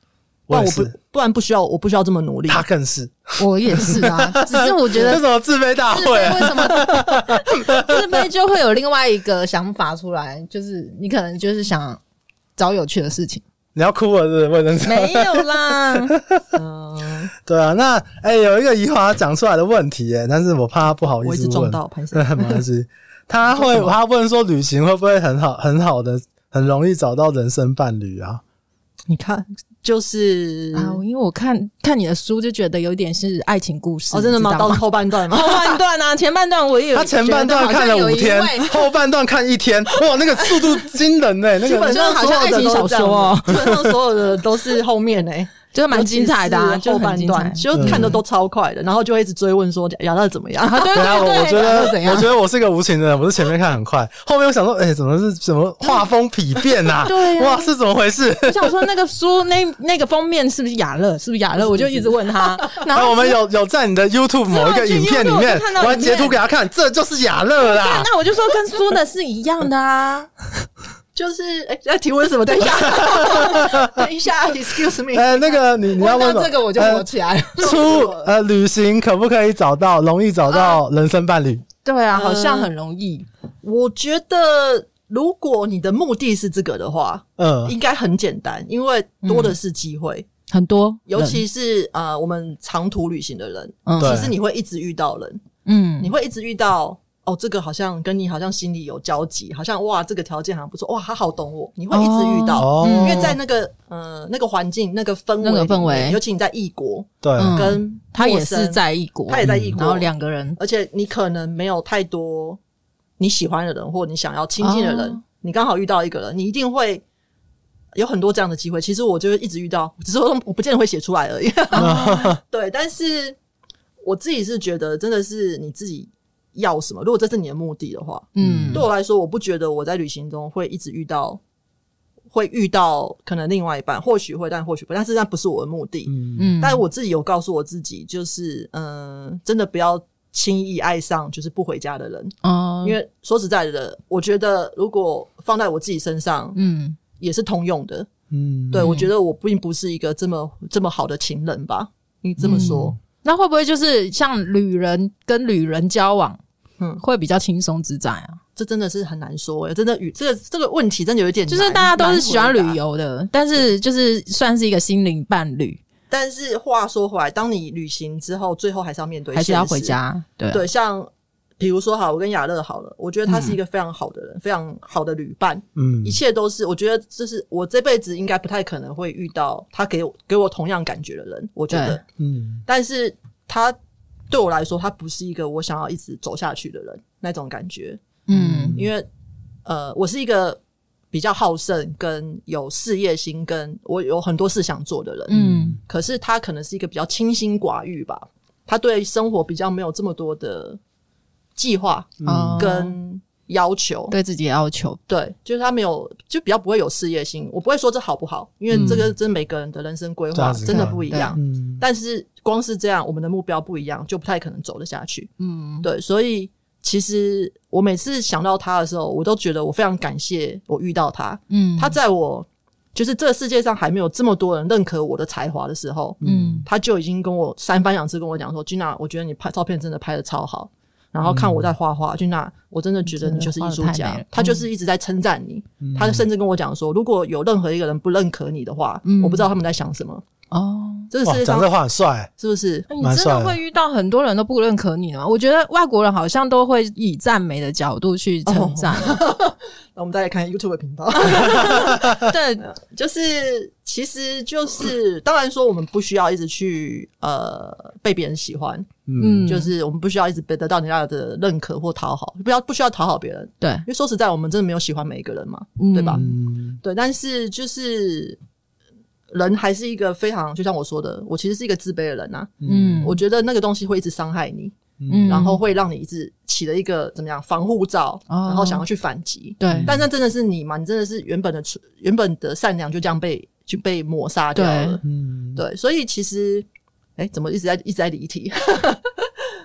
不然我不不然不需要我不需要这么努力。 他更是， 我也是啊，只是我觉得这什么自卑大会、啊？ 为什么自卑就会有另外一个想法出来，就是你可能就是想找有趣的事情。 你要哭了是不是？我认真没有啦。 嗯， 对啊，那哎、欸、有一个怡华讲出来的问题哎，但是我怕他不好意思问， 我一直撞到，拍对，没关系。他会他问说旅行会不会很好很好的很容易找到人生伴侣啊？ 你看，就是啊，因为我看看你的书就觉得有点是爱情故事。 哦，真的吗？到后半段吗？ 后半段啊，前半段我也有。 他前半段看了五天，后半段看一天，哇，那个速度惊人呢、欸！那个基本上好像爱情小说哦，基本上所有的都是后面哎、欸。 就是蛮精彩的啊， 后半段就看的都超快的，然后就会一直追问说亚乐怎么样？ 啊、对对对， 我觉得我觉得我是一个无情的人，我是前面看很快，后面我想说，哎、欸，怎么是怎么画风丕变啊？ 对、啊， 哇，是怎么回事？ 我想说那个书那那个封面是不是亚乐？是不是亚乐？我就一直问他。然后我们有有在你的 YouTube 某一个影片里面，我还截图给他看，这就是亚乐啦。 那我就说跟书的是一样的啊。 就是哎，要、欸、提问什么？等一下，等一下 ，excuse me。 哎、欸，那个你你要问这个我就火起来了。 呃、出呃，旅行可不可以找到容易找到人生伴侣？ 对啊，好像很容易。 呃、我觉得如果你的目的是这个的话，嗯，应该很简单，因为多的是机会，嗯、 很多， 尤其是呃我们长途旅行的人，嗯，其实你会一直遇到人，嗯，你会一直遇到。哦，这个好像跟你好像心里有交集，好像哇，这个条件好像不错，哇，他好懂我，你会一直遇到，哦、因为在那个呃那个环境、那个氛围、 那个氛围， 尤其你在异国， 对， 跟他也是在异国， 他也在异国， 然后两个人， 而且你可能没有太多你喜欢的人或你想要亲近的人，哦、你刚好遇到一个人，你一定会有很多这样的机会。其实我就一直遇到，只是我不见得会写出来而已。对，但是我自己是觉得，真的是你自己。要什么？如果这是你的目的的话，嗯，对我来说，我不觉得我在旅行中会一直遇到，会遇到可能另外一半，或许会，但或许不，但是那不是我的目的，嗯，但是我自己有告诉我自己，就是嗯、呃，真的不要轻易爱上就是不回家的人，哦，因为说实在的，我觉得如果放在我自己身上，嗯，也是通用的，嗯，对，我觉得我并不是一个这么这么好的情人吧，你这么说。 嗯，那会不会就是像旅人跟旅人交往，嗯，会比较轻松自在啊？ 这真的是很难说诶、欸，真的与这个这个问题真的有一点难， 就是大家都是喜欢旅游的，但是就是算是一个心灵伴侣。 但是话说回来，当你旅行之后，最后还是要面对现实， 还是要回家。对、啊、 对，像比如说好，我跟亚乐好了，我觉得他是一个非常好的人，嗯、非常好的旅伴，嗯，一切都是我觉得这是我这辈子应该不太可能会遇到他给我给我同样感觉的人，我觉得，嗯，但是他对我来说，他不是一个我想要一直走下去的人那种感觉，嗯，因为呃，我是一个比较好胜跟有事业心，跟我有很多事想做的人，嗯，可是他可能是一个比较清心寡欲吧，他对生活比较没有这么多的计划跟要求， 对自己的要求， 对，就是他没有，就比较不会有事业心。我不会说这好不好，因为这个真每个人的人生规划真的不一样。嗯，但是光是这样，我们的目标不一样，就不太可能走得下去。嗯，对，所以其实我每次想到他的时候，我都觉得我非常感谢我遇到他。嗯，他在我就是这个世界上还没有这么多人认可我的才华的时候，嗯，他就已经跟我三番两次跟我讲说 ，Gina， 我觉得你拍照片真的拍得超好。然后看我在画画，就那我真的觉得你就是艺术家，他就是一直在称赞你，嗯、他甚至跟我讲说，如果有任何一个人不认可你的话，嗯、我不知道他们在想什么。哦，这个世界上讲这话很帅， 是不是？ 你真的会遇到很多人都不认可你吗？我觉得外国人好像都会以赞美的角度去称赞。 哦、那我们再来看 YouTube 频道。对，就是其实就是当然说我们不需要一直去呃被别人喜欢，嗯，就是我们不需要一直得到人家的认可或讨好，不要不需要讨好别人。 对， 因为说实在，我们真的没有喜欢每一个人嘛，嗯、对吧？嗯，对，但是就是。人还是一个非常，就像我说的，我其实是一个自卑的人啊。嗯，我觉得那个东西会一直伤害你，嗯，然后会让你一直起了一个怎么样防护罩，哦、然后想要去反击。对，但那真的是你嘛？你真的是原本的原本的善良就这样被就被抹杀掉了。嗯，对，所以其实，哎，怎么一直在一直在离题？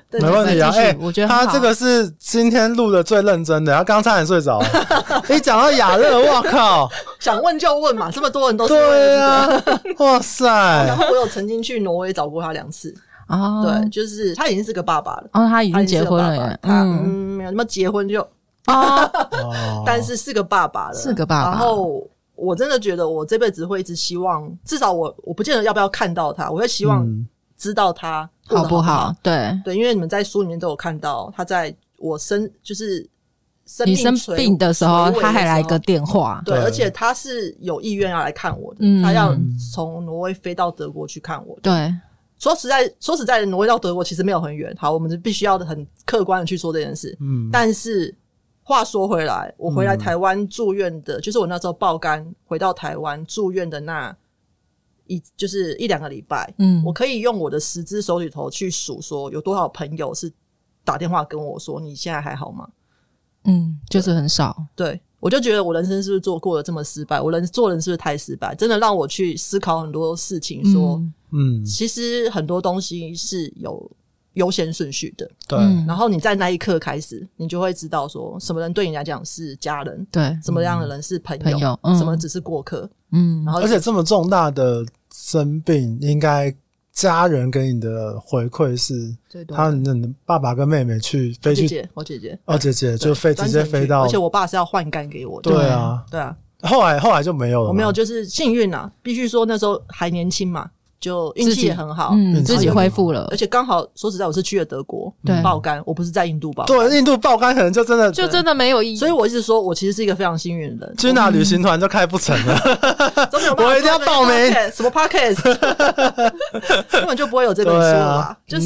没问题啊。哎、欸， 我觉得他这个是今天录的最认真的，他刚差点睡着。一讲到亚乐，哇靠！ 想问就问嘛，这么多人都是问、这个、 对啊，哇塞！ 然后我有曾经去挪威找过他两次。哦，对，就是他已经是个爸爸了。 哦，他已经结婚了耶。 他嗯，没有，那么结婚就哦，但是是个爸爸了， 是个爸爸。 然后我真的觉得，我这辈子会一直希望，至少我我不见得要不要看到他，我会希望知道他过得好不好。 好不好对对，因为你们在书里面都有看到，他在我生就是生病你生病的时候，他还来个电话。 对，而且他是有意愿要来看我的，嗯、他要从挪威飞到德国去看我的。 对。 说实在，说实在的，挪威到德国其实没有很远。好，我们是必须要很客观的去说这件事。嗯，但是话说回来，我回来台湾住院的，嗯、就是我那时候爆肝回到台湾住院的那一就是一两个礼拜。嗯，我可以用我的十只手指头去数，说有多少朋友是打电话跟我说：“你现在还好吗？” 嗯，就是很少。 对，我就觉得我人生是不是做过得这么失败？我人做人是不是太失败？真的让我去思考很多事情，说。嗯嗯，其实很多东西是有优先顺序的， 对。 然后你在那一刻开始，你就会知道说，什么人对你来讲是家人， 对； 什么样的人是朋友， 朋友嗯、 什么只是过客，嗯。然后， 而且这么重大的生病，应该家人给你的回馈是，他的爸爸跟妹妹去飞去， 我姐姐，我姐姐， 哦，姐姐就飞直接飞到， 而且我爸是要换肝给我的， 对啊， 对啊。 后来后来就没有了， 我没有，就是幸运啊，必须说那时候还年轻嘛。就运气也很好， 嗯，自己恢复了， 而且刚好说实在，我是去了德国爆肝，我不是在印度爆肝。 对，印度爆肝可能就真的就真的没有意义。 所以我一直说我其实是一个非常幸运的人。 去哪旅行团就开不成了，我一定要报名什么 podcast， 根本就不会有这本书了吧？就是，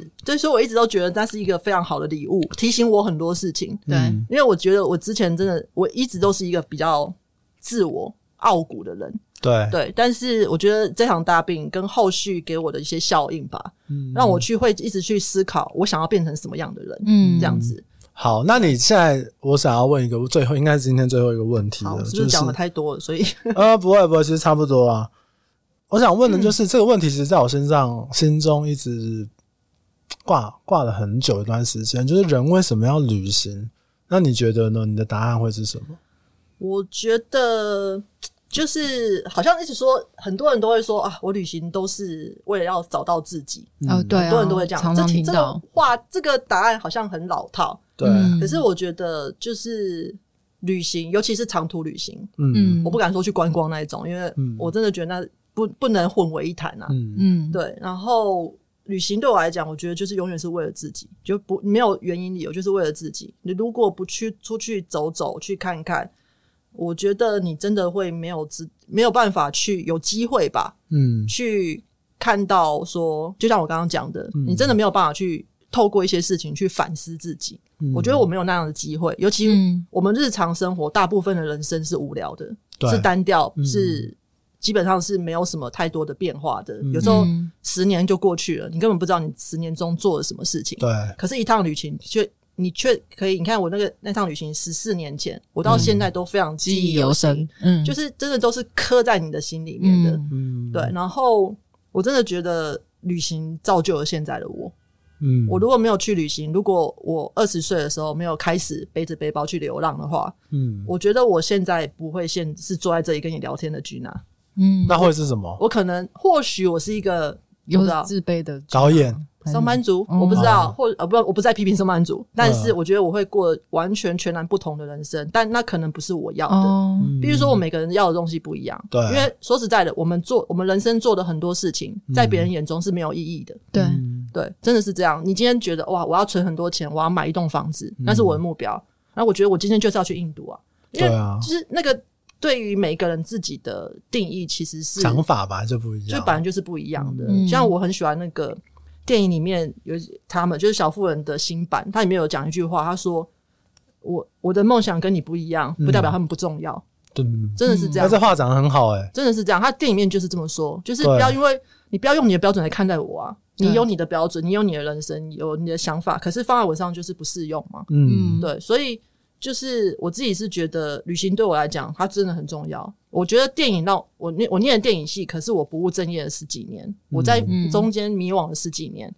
所以说我一直都觉得那是一个非常好的礼物，提醒我很多事情。 对， 因为我觉得我之前真的，我一直都是一个比较自我傲骨的人。 对对，但是我觉得这场大病跟后续给我的一些效应吧，嗯，让我去会一直去思考我想要变成什么样的人，嗯，这样子。 好，那你现在我想要问一个最后，应该是今天最后一个问题了， 好，是不是讲的太多了？所以呃，不会不会，其实差不多啊。我想问的就是、嗯、这个问题，其实在我身上心中一直挂挂了很久一段时间，就是人为什么要旅行？那你觉得呢？你的答案会是什么？ 我觉得。就是好像一直说，很多人都会说啊，我旅行都是为了要找到自己。 哦，对、啊， 很多人都会这样。 常常听到这个话，这个答案好像很老套。 对、 嗯，可是我觉得就是旅行，尤其是长途旅行，嗯，我不敢说去观光那一种，因为我真的觉得那不不能混为一谈啊。嗯嗯，对。然后旅行对我来讲，我觉得就是永远是为了自己，就不没有原因理由，就是为了自己。你如果不去出去走走，去看看。我觉得你真的会没有资没有办法去有机会吧，嗯，去看到说，就像我刚刚讲的、嗯，你真的没有办法去透过一些事情去反思自己。嗯、我觉得我没有那样的机会，尤其我们日常生活大部分的人生是无聊的，是单调，嗯、是基本上是没有什么太多的变化的。嗯、有时候十年就过去了，你根本不知道你十年中做了什么事情。 对， 可是一趟旅行却。你却可以，你看我那个那趟旅行十四年前，我到现在都非常记忆犹新，嗯，就是真的都是刻在你的心里面的，嗯，对。然后我真的觉得旅行造就了现在的我，嗯，我如果没有去旅行，如果我二十岁的时候没有开始背着背包去流浪的话，嗯，我觉得我现在不会现是坐在这里跟你聊天的Gina， 嗯，那会是什么？ 我可能或许我是一个有自卑的导演。 上班族、嗯、我不知道、哦、或呃不我不在批评上班族，但是我觉得我会过完全全然不同的人生，但那可能不是我要的、哦、比如说我每个人要的东西不一样，对，因为说实在的我们做我们人生做的很多事情在别人眼中是没有意义的， 对、 嗯、对，真的是这样。你今天觉得哇我要存很多钱，我要买一栋房子，那是我的目标，那我觉得我今天就是要去印度啊，因为就是那个对于每个人自己的定义其实是想法吧就不一样， 就本来就是不一样的、嗯、像我很喜欢那个电影里面有他们就是小妇人的新版，他里面有讲一句话，他说我我的梦想跟你不一样，不代表他们不重要、嗯、真的是这样、 嗯、这话讲得很好耶、欸、 真的是这样，他电影里面就是这么说，就是不要因为你不要用你的标准来看待我啊，你有你的标准，你有你的人生，有你的想法，可是放在我上就是不适用嘛，嗯，对，所以就是我自己是觉得旅行对我来讲它真的很重要。我觉得电影让我我念了电影系，可是我不务正业了十几年，我在中间迷惘了十几年、嗯、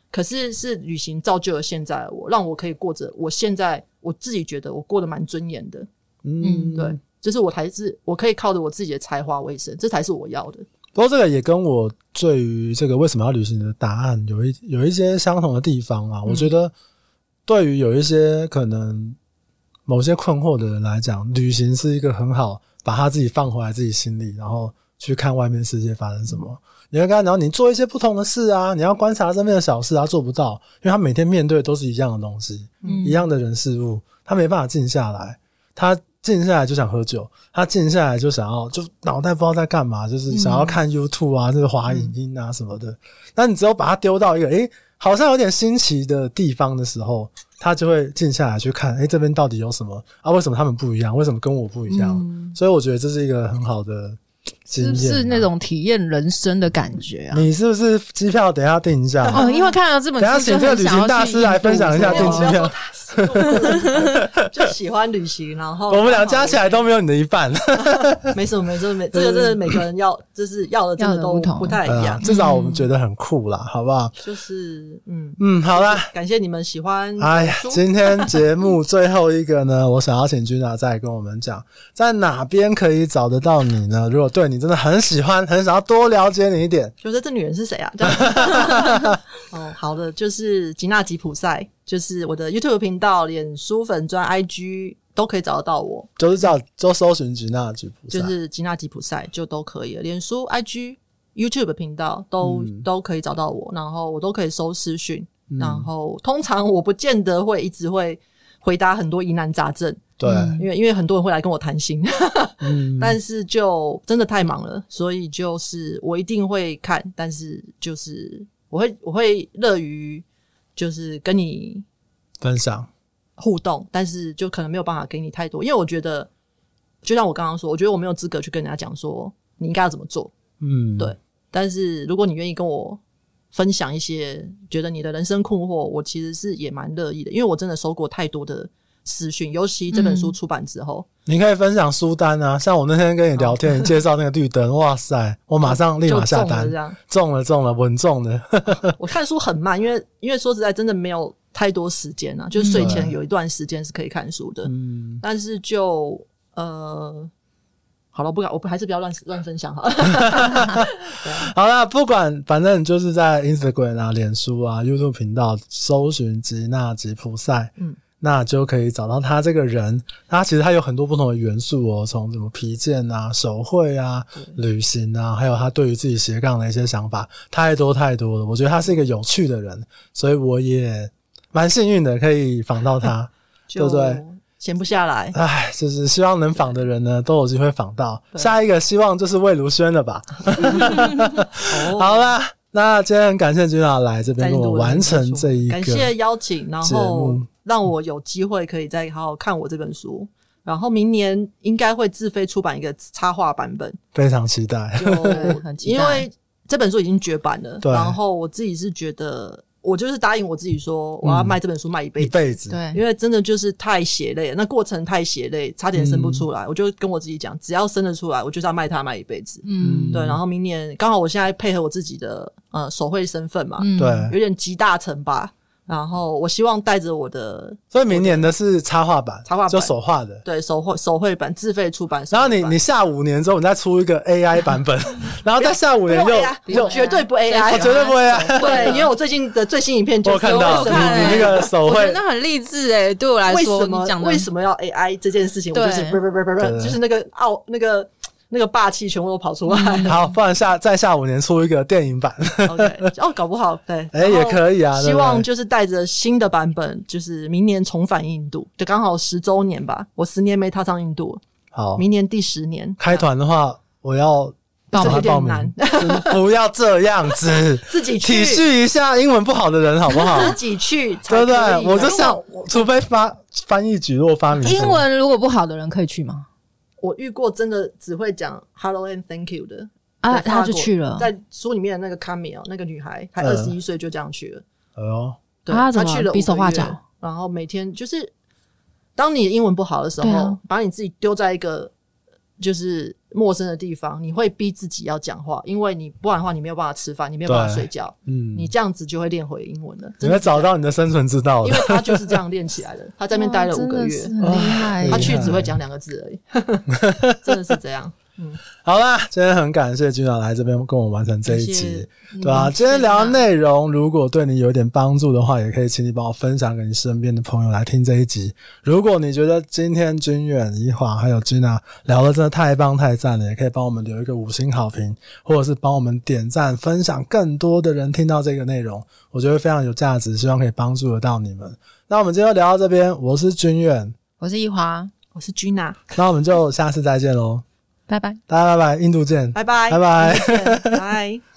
可是是旅行造就了现在的我，让我可以过着我现在我自己觉得我过得蛮尊严的。嗯，对，就是我才是我可以靠着我自己的才华为生，这才是我要的。 不过这个也跟我对于这个为什么要旅行的答案有一有一些相同的地方啊。嗯、我觉得对于有一些可能某些困惑的人来讲，旅行是一个很好把他自己放回来自己心里，然后去看外面世界发生什么。你会跟他讲，你做一些不同的事啊，你要观察身边的小事啊，做不到，因为他每天面对的都是一样的东西，嗯、一样的人事物，他没办法静下来，他静下来就想喝酒，他静下来就想要就脑袋不知道在干嘛，就是想要看 YouTube 啊，就是滑影音啊什么的。那、嗯、你只有把他丢到一个诶好像有点新奇的地方的时候，他就会静下来去看，诶这边到底有什么啊？为什么他们不一样？为什么跟我不一样？嗯、所以我觉得这是一个很好的经验、啊， 是不是那种体验人生的感觉啊？ 你是不是机票等一下订一下？ 哦，因为看到这本书， 等一下请这个旅行大师来分享一下订机票。 就喜欢旅行，然后我们俩加起来都没有你的一半。 没什么，没什么，没这个真的每个人要就是要的真的都不太一样、 嗯。至少我们觉得很酷啦，好不好？ 就是嗯嗯，好啦， 感谢你们喜欢。 哎呀，今天节目最后一个呢，我想要请君娜再跟我们讲，在哪边可以找得到你呢？如果对你真的很喜欢，很想要多了解你一点， 觉得这女人是谁啊？哦，好的，就是吉娜吉普赛。就是我的 YouTube 频道、脸书粉专、I G 都可以找得到我， 就是叫就搜寻吉娜吉普赛， 就是吉娜吉普赛就都可以了。脸书、I G、YouTube 频道都、嗯、都可以找到我，然后我都可以收私讯、嗯。然后通常我不见得会一直会回答很多疑难杂症， 对， 因为因为很多人会来跟我谈心，嗯、但是就真的太忙了，所以就是我一定会看，但是就是我会我会乐于。就是跟你分享互动，但是就可能没有办法给你太多，因为我觉得就像我刚刚说，我觉得我没有资格去跟人家讲说你应该要怎么做，嗯，对。但是如果你愿意跟我分享一些觉得你的人生困惑，我其实是也蛮乐意的，因为我真的收过太多的私讯，尤其这本书出版之后、 嗯、你可以分享书单啊，像我那天跟你聊天、哦、你介绍那个绿灯，哇塞，我马上立马下单， 中了这样中了中了稳中的我看书很慢，因为因为说实在真的没有太多时间啊，就是睡前有一段时间是可以看书的，嗯，但是就呃好了，不敢，我还是不要乱乱分享好了。 好啦，不管，反正就是在 Instagram 啊、脸书啊、YouTube 频道搜寻吉娜吉普赛，嗯，那就可以找到他这个人。他其实他有很多不同的元素哦，从什么皮件啊、手绘啊、旅行啊，还有他对于自己斜杠的一些想法，太多太多了。我觉得他是一个有趣的人，所以我也蛮幸运的可以访到他，对不对？ 闲不下来， 唉，就是希望能访的人呢都有机会访到。下一个希望就是魏如萱了吧。好啦，那今天很感谢君娜来这边跟我完成这一个感谢邀请，然后让我有机会可以再好好看我这本书，然后明年应该会自费出版一个插画版本， 非常期待。 就很期待，因为这本书已经绝版了，然后我自己是觉得我就是答应我自己说我要卖这本书卖一辈子、 嗯、一辈子， 对，因为真的就是太血泪了，那过程太血泪，差点生不出来、嗯、我就跟我自己讲只要生得出来我就是要卖它卖一辈子，嗯，对，然后明年刚好我现在配合我自己的呃手绘身份嘛， 对、 嗯，有点集大成吧，然后我希望带着我的， 所以明年的是插画版， 插画版就手画的， 对，手绘手绘版自费出版， 然后你你下五年之后你再出一个 A I 版本然后再下五年就就绝对不 A I、 哦、绝对不 A I 对，因为我最近的最新影片就是我看到你你那个手绘， 我觉得很励志诶，对我来说为什么你讲的为什么要 A I 这件事情，我就是不不不不不就是那个傲那个那个霸气全部都跑出来、嗯、 好，不然下再下五年出一个电影版 OK 哦，搞不好对哎、欸、也可以啊， 希望就是带着新的版本，就是明年重返印度，就刚好十周年吧，我十年没踏上印度，好，明年第十年开团的话我要报名报名不要这样子自己去体恤一下英文不好的人好不好自己去对不对？我就想除非发翻译举落发明英文如果不好的人可以去吗？ 我遇过真的只会讲 hello and thank you 的啊，他就去了。 在书里面的那个 Camille 那个女孩还二十一岁就这样去了。 哎呦， 对， 她她去了比手画脚， 然后每天就是当你英文不好的时候、啊、把你自己丢在一个就是陌生的地方，你会逼自己要讲话，因为你不然的话你没有办法吃饭，你没有办法睡觉，嗯，你这样子就会练回英文了， 你会找到你的生存之道的。 因为他就是这样练起来的，他在那边待了五个月， 很厉害， 他去只会讲两个字而已，真的是这样。嗯， 好啦，今天很感谢Gina来这边跟我们完成这一集，对啊， 嗯、 今天聊的内容如果对你有点帮助的话，也可以请你帮我分享给你身边的朋友来听这一集。如果你觉得今天君远、宜华还有 Gina 聊的真的太棒太赞了，也可以帮我们留一个五星好评，或者是帮我们点赞分享，更多的人听到这个内容，我觉得非常有价值，希望可以帮助得到你们。那我们今天就聊到这边，我是君远， 我是宜华， 我是 Gina， 那我们就下次再见咯， 拜拜， 大家拜拜，印度见， 拜拜， 拜拜， 拜。